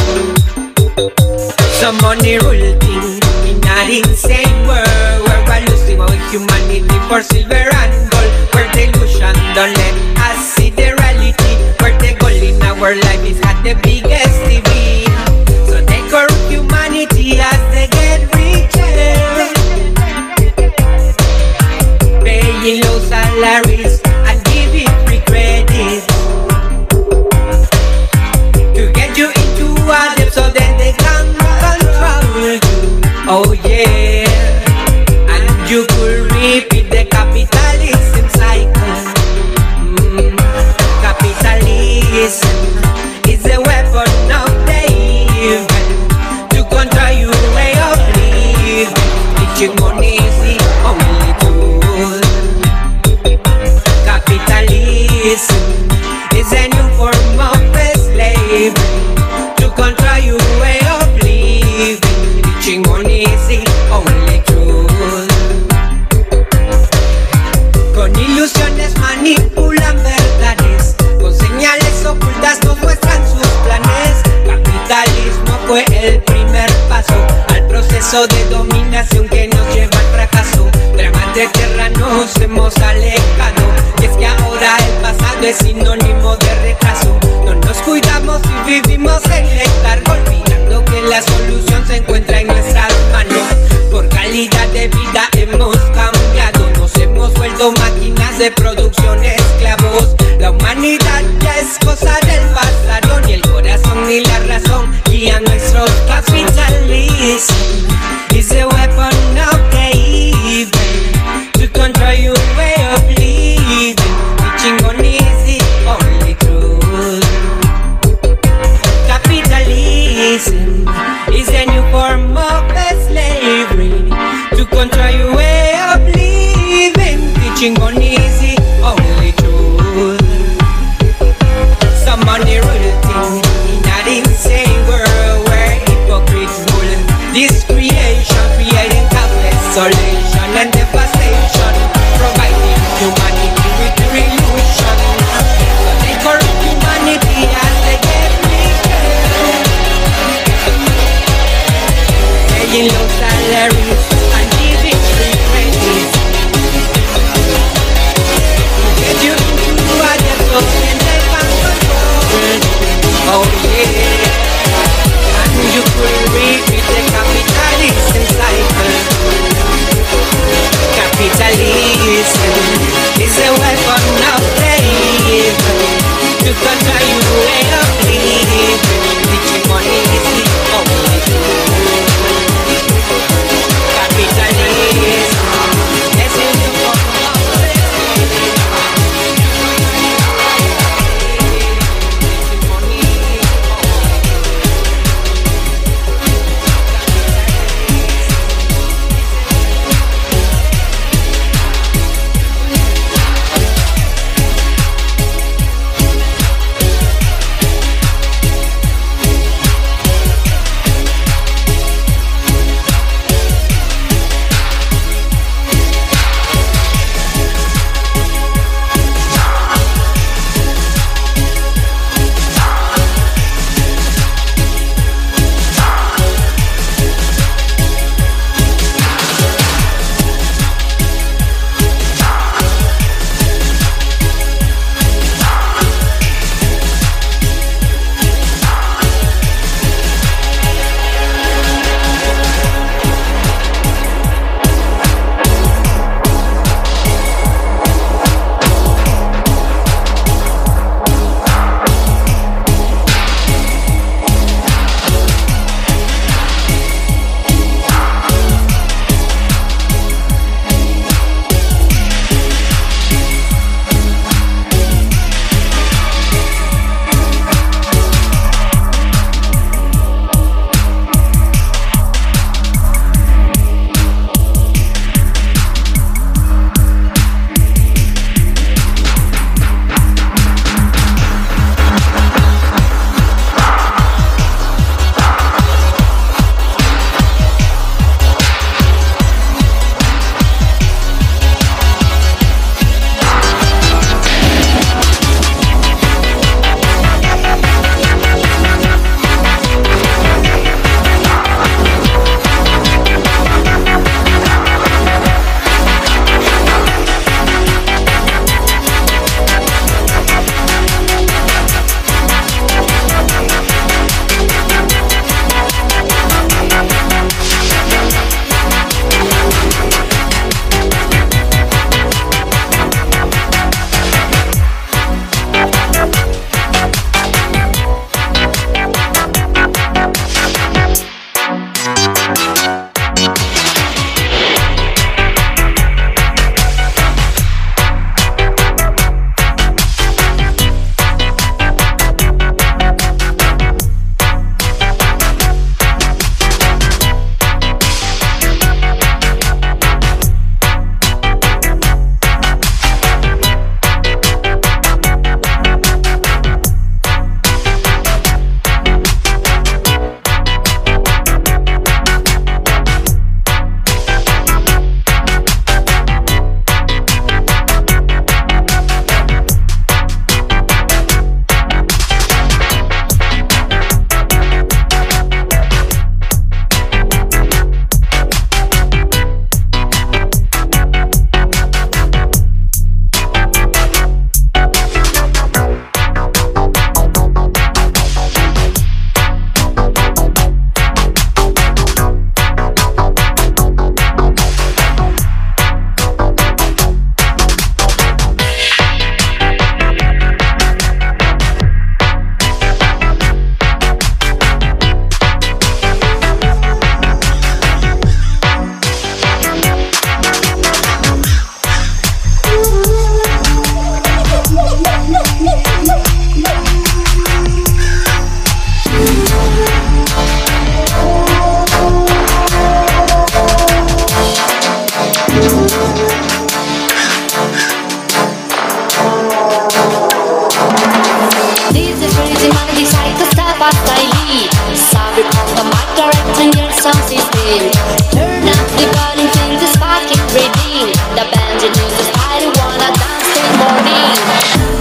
Speaker 14: Some money rule thing in an insane world where we're losing our humanity for silver and gold. Where the illusion don't let us see the reality. Where the goal in our life is had the biggest TV. So they corrupt humanity as they get richer, paying low salaries and giving free credit to get you into a debt so then they can control you. Oh yeah, and you could repeat the capitalism cycle. Capitalism is a weapon of the evil to control your way of living. Teaching money is the only tool. Capitalism is a new form of slavery to control your way of living. Teaching money is the only truth. Con proceso de dominación que nos lleva al fracaso. Dramas de tierra nos hemos alejado, y es que ahora el pasado es sinónimo de retraso. No nos cuidamos y vivimos en letargo, olvidando que la solución se encuentra en nuestras manos. Por calidad de vida hemos cambiado, nos hemos vuelto máquinas de producción, esclavos. La humanidad ya es cosa del pasado, ni el corazón ni la razón guían nuestros pasos. Capitalism is a weapon of the evil to control your way of living, teaching on easy only truth. Capitalism is a new form of slavery to control your way of living, teaching on easy only truth. Some money rule thing in an insane world where hypocrites rule. This creation creating desolation and devastation, providing humanity with the illusion. So they corrupt humanity as they get richer, paying low salaries and giving free wages. Get you into a ghetto and they can control. Oh yeah, and you could read with the capitalism cycle. Capitalism is a weapon of the evil to control your way of living, teaching money is the only tool. Capitalism is in the form of
Speaker 15: correct and your sound system. Turn up the volume till this fucking redeem. The band you use is I don't wanna dance till morning.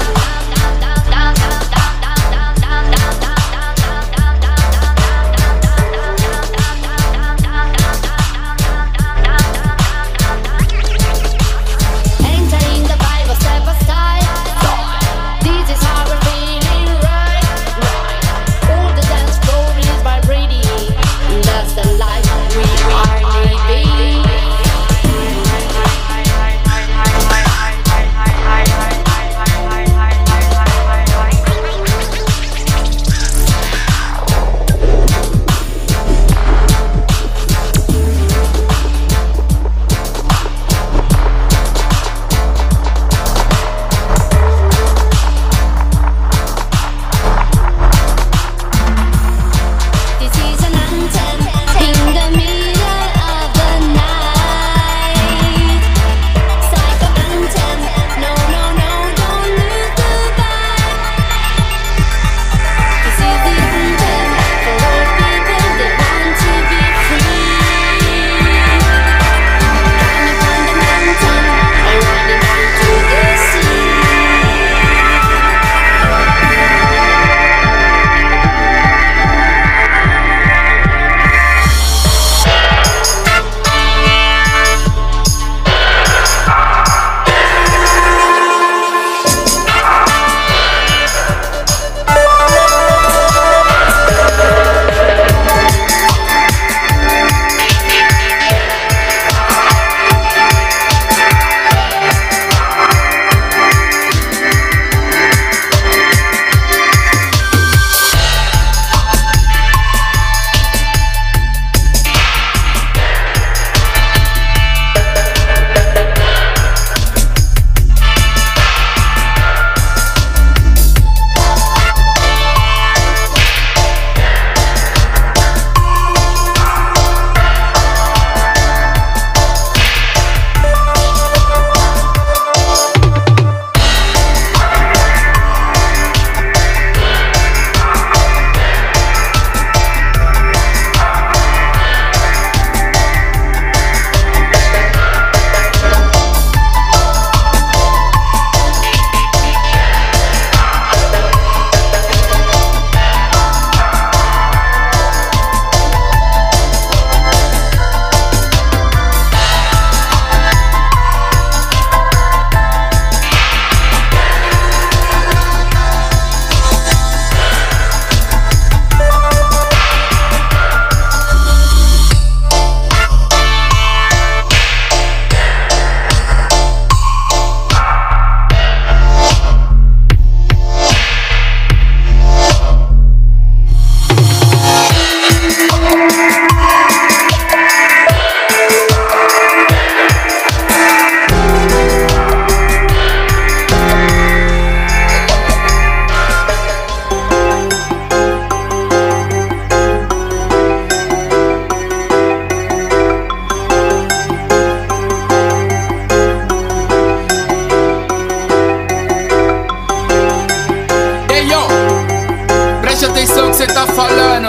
Speaker 16: você tá falando?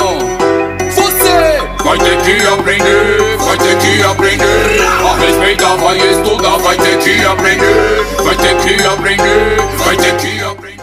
Speaker 16: Você vai ter que aprender, vai ter que aprender. A respeitar, vai estudar, vai ter que aprender. Vai ter que aprender, vai ter que aprender.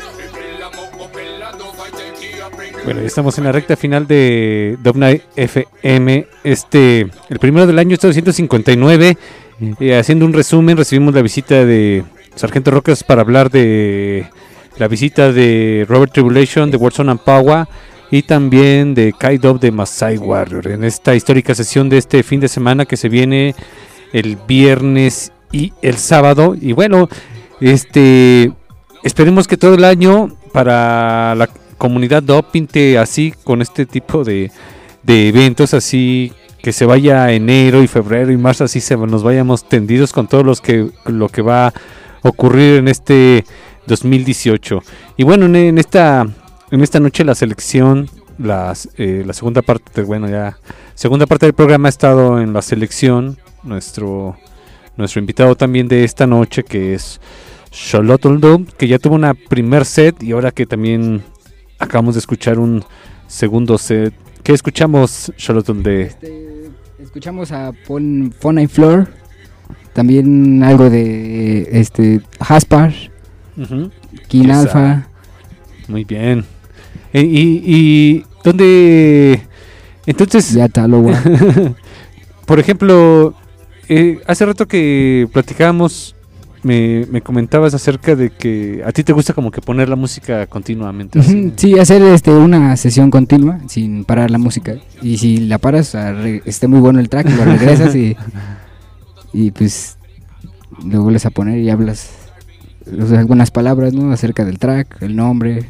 Speaker 2: Bueno, ya estamos en la recta final de Dub Night FM. El primero del año, 259. Haciendo un resumen, recibimos la visita de Sargento Rocas para hablar de la visita de Robert Tribulation de Warzone and Power y también de Kai Dub de Masai Warrior en esta histórica sesión de este fin de semana que se viene el viernes y el sábado. Y bueno, esperemos que todo el año para la comunidad Dub pinte así, con este tipo de eventos, así que se vaya enero y febrero y marzo, así nos vayamos tendidos con todo lo que va a ocurrir en este 2018. Y bueno, en esta noche la selección, la segunda parte, segunda parte del programa ha estado en la selección nuestro invitado también de esta noche, que es Xolotl Dub, que ya tuvo una primer set y ahora que también acabamos de escuchar un segundo set ¿Qué escuchamos, Xolotl, de...?
Speaker 13: Escuchamos a Fauna y Flor, también algo de Haspar, King Alpha.
Speaker 2: Muy bien. ¿Y dónde...? Entonces...
Speaker 13: Ya está, lo bueno.
Speaker 2: Por ejemplo, hace rato que platicábamos, me comentabas acerca de que a ti te gusta como que poner la música continuamente.
Speaker 13: Sí, hacer una sesión continua sin parar la música. Y si la paras, esté muy bueno el track, lo regresas y pues lo vuelves a poner y hablas algunas palabras, ¿no? Acerca del track, el nombre.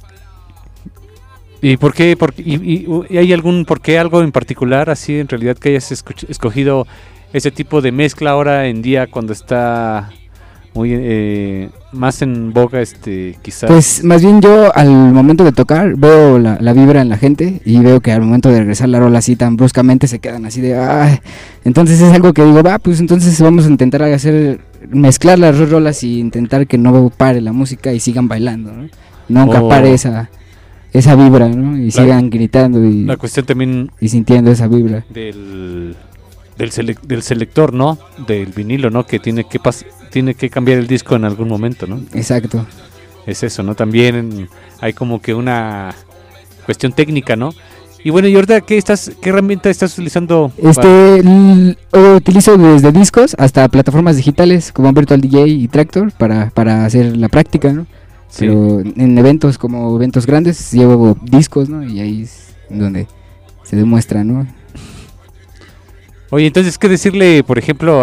Speaker 2: ¿Y por qué? ¿Y hay por qué algo en particular así en realidad que hayas escogido ese tipo de mezcla ahora en día cuando está muy más en boga quizás?
Speaker 13: Pues más bien yo al momento de tocar veo la vibra en la gente y veo que al momento de regresar la rola así tan bruscamente se quedan así de ¡ay! Entonces es algo que digo, pues entonces vamos a intentar mezclar las dos rolas y intentar que no pare la música y sigan bailando, ¿no? Nunca pare esa vibra, ¿no? Y sigan gritando
Speaker 2: la cuestión también
Speaker 13: y sintiendo esa vibra
Speaker 2: del selector, ¿no? Del vinilo, ¿no? Que tiene que cambiar el disco en algún momento, ¿no?
Speaker 13: Exacto.
Speaker 2: Es eso, ¿no? También hay como que una cuestión técnica, ¿no? Y bueno, y ahorita ¿qué herramienta estás utilizando?
Speaker 13: Utilizo desde discos hasta plataformas digitales como Virtual DJ y Tractor para hacer la práctica, ¿no? Sí. Pero en eventos como eventos grandes llevo discos, ¿no? Y ahí es donde se demuestra, ¿no?
Speaker 2: Oye, entonces, ¿qué decirle, por ejemplo,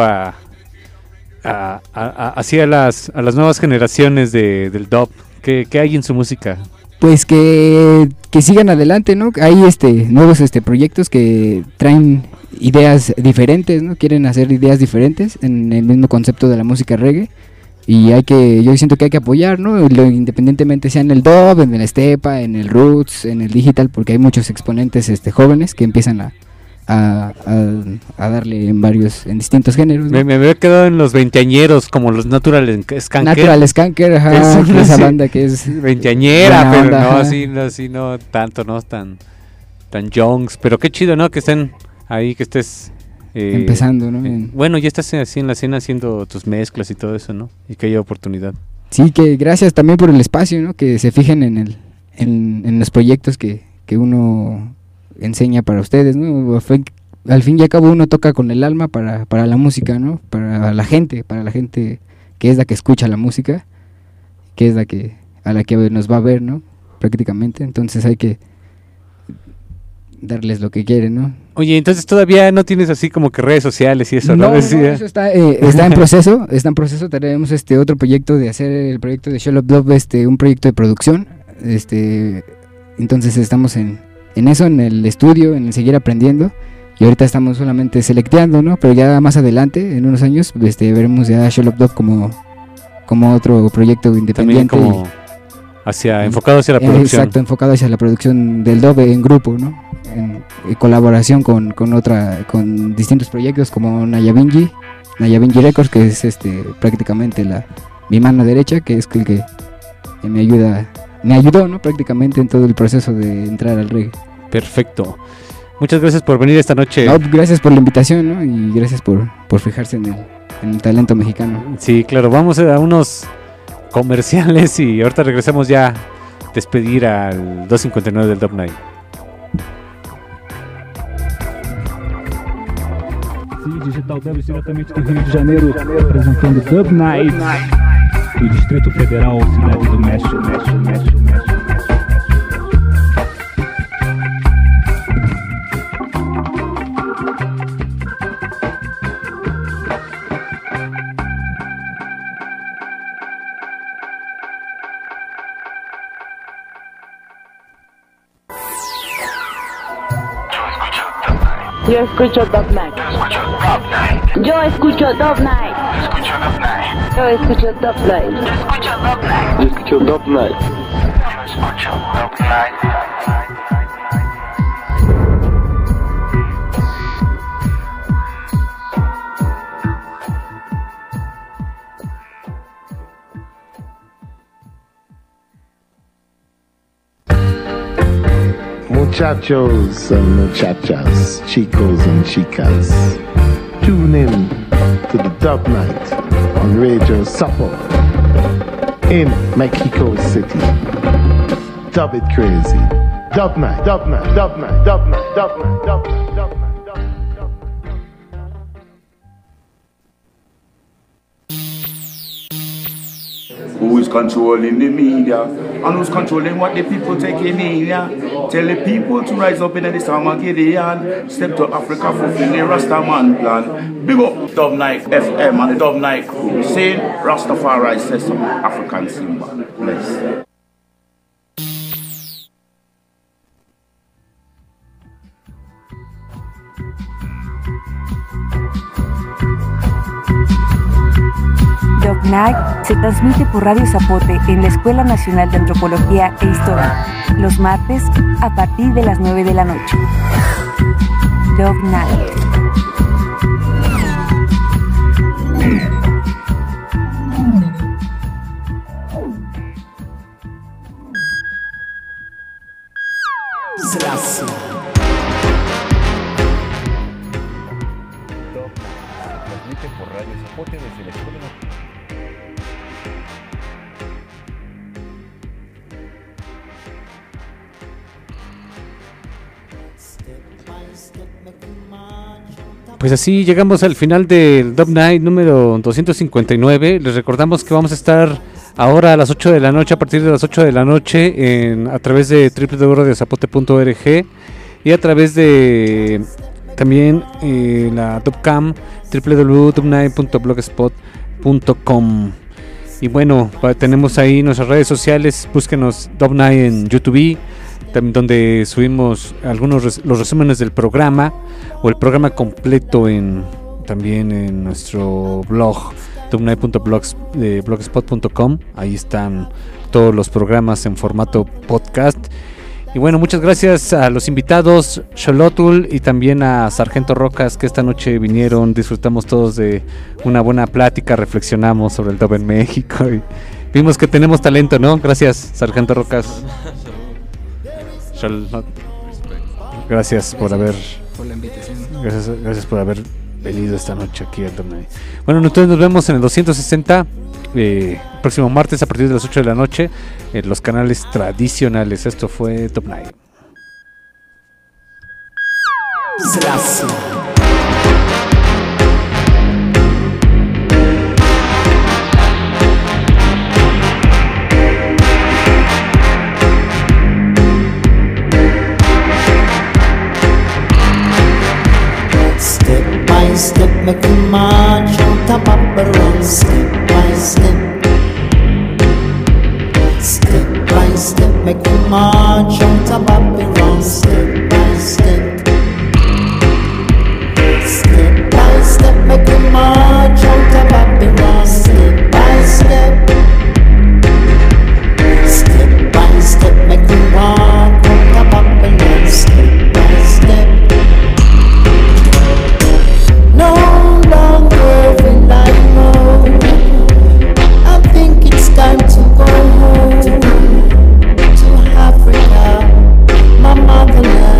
Speaker 2: así a las nuevas generaciones del dub? ¿Qué hay en su música?
Speaker 13: Pues que sigan adelante, ¿no? Hay nuevos proyectos que traen ideas diferentes, ¿no? Quieren hacer ideas diferentes en el mismo concepto de la música reggae. Y yo siento que hay que apoyar, ¿no? Independientemente sea en el dub, en el stepa, en el roots, en el digital, porque hay muchos exponentes jóvenes que empiezan a darle en distintos géneros, ¿no?
Speaker 2: Me había quedado en los veinteañeros, como los Natural Skanker.
Speaker 13: Natural Skanker, ajá, esa banda que es
Speaker 2: veinteañera, pero
Speaker 13: onda,
Speaker 2: no así no tanto, no tan youngs, pero qué chido, ¿no? Que estén ahí, que estés
Speaker 13: empezando, ¿no?
Speaker 2: Bueno, ya estás así en la escena haciendo tus mezclas y todo eso, ¿no? Y que haya oportunidad.
Speaker 13: Sí, que gracias también por el espacio, ¿no? Que se fijen en los proyectos que uno enseña para ustedes, ¿no? Al fin y al cabo uno toca con el alma para la música, ¿no? Para la gente que es la que escucha la música, que es a la que nos va a ver, ¿no? Prácticamente, entonces hay que darles lo que quieren, ¿no?
Speaker 2: Oye, entonces todavía no tienes así como que redes sociales y eso, ¿no?
Speaker 13: No, eso está en proceso, tenemos otro proyecto de hacer el proyecto de Shell of Love, un proyecto de producción, entonces estamos en eso, en el estudio, en el seguir aprendiendo, y ahorita estamos solamente selecteando, ¿no? Pero ya más adelante, en unos años, veremos ya Shell of Love como otro proyecto independiente.
Speaker 2: También como enfocado hacia la producción.
Speaker 13: Exacto, enfocado hacia la producción del dub en grupo, ¿no? En colaboración con distintos proyectos como Nayabingi Records, que es prácticamente mi mano derecha, que es el que me ayudó, ¿no? Prácticamente en todo el proceso de entrar al reggae.
Speaker 2: Perfecto. Muchas gracias por venir esta noche.
Speaker 13: No, gracias por la invitación, ¿no? Y gracias por fijarse en el talento mexicano.
Speaker 2: Sí, claro, vamos a unos comerciales y ahorita regresamos ya a despedir al 259 del Dub Night.
Speaker 17: Sim, Digital Dubs diretamente do Rio de Janeiro, apresentando Dub Night do Distrito Federal, Cidade do México.
Speaker 3: Yo escucho Dub Night. Yo escucho Dub Night. Yo escucho Dub Night.
Speaker 4: Yo escucho Dub Night.
Speaker 5: muchachos and muchachas, chicos and chicas, tune in to the Dub Night on Radio Sapo in Mexico City. Dub it crazy. Dub Night, Dub Night, Dub Night, Dub Night, Dub Night, Dub Night, Dub Night.
Speaker 6: Who is controlling the media and who's controlling what the people taking in, yeah? Tell the people to rise up in the Armageddon, step to Africa, fulfill the Rastaman plan. Big up Dub Night FM and the Dub Night crew. Saying Rastafari says some African symbol. Bless.
Speaker 7: Dub Night se transmite por Radio Zapote en la Escuela Nacional de Antropología e Historia, los martes a partir de las 9 de la noche. Dub Night.
Speaker 8: Transmite por Radio Zapote desde la Escuela Nacional.
Speaker 2: Pues así llegamos al final del Dub Night número 259. Les recordamos que vamos a estar ahora a las 8 de la noche, a partir de las 8 de la noche, a través de www.radiozapote.org y a través de también la Dubcam, www.dubnight.blogspot.com. Y bueno, tenemos ahí nuestras redes sociales, búsquenos Dub Night en YouTube, también donde subimos los resúmenes del programa o el programa completo también en nuestro blog dubnight.blogspot.com. Ahí están todos los programas en formato podcast. Y bueno, muchas gracias a los invitados, Xolotul y también a Sargento Rocas, que esta noche vinieron. Disfrutamos todos de una buena plática, reflexionamos sobre el dub en México y vimos que tenemos talento, ¿no? Gracias, Sargento Rocas. Gracias por haber
Speaker 13: la invitación.
Speaker 2: Gracias por haber venido esta noche aquí al Dub Night. Bueno, entonces nos vemos en el 260 próximo martes a partir de las 8 de la noche en los canales tradicionales. Esto fue Dub Night.
Speaker 18: Step, make a march on top of the run. Step by step. Step by step, make a march on top of the run. Step by step. Step by step, make a march on top of the run. Step by step. Step by step, make a walk on top of the run. Step by step. No longer will I know. I think it's time to go home to Africa, my motherland.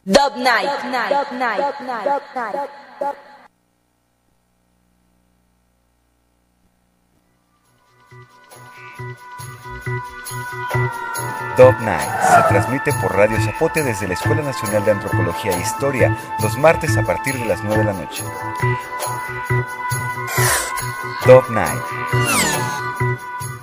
Speaker 15: Dub Night. Dub Night. Dub Night. Dub Night.
Speaker 8: Dub Night se transmite por Radio Zapote desde la Escuela Nacional de Antropología e Historia los martes a partir de las 9 de la noche. Dub Night.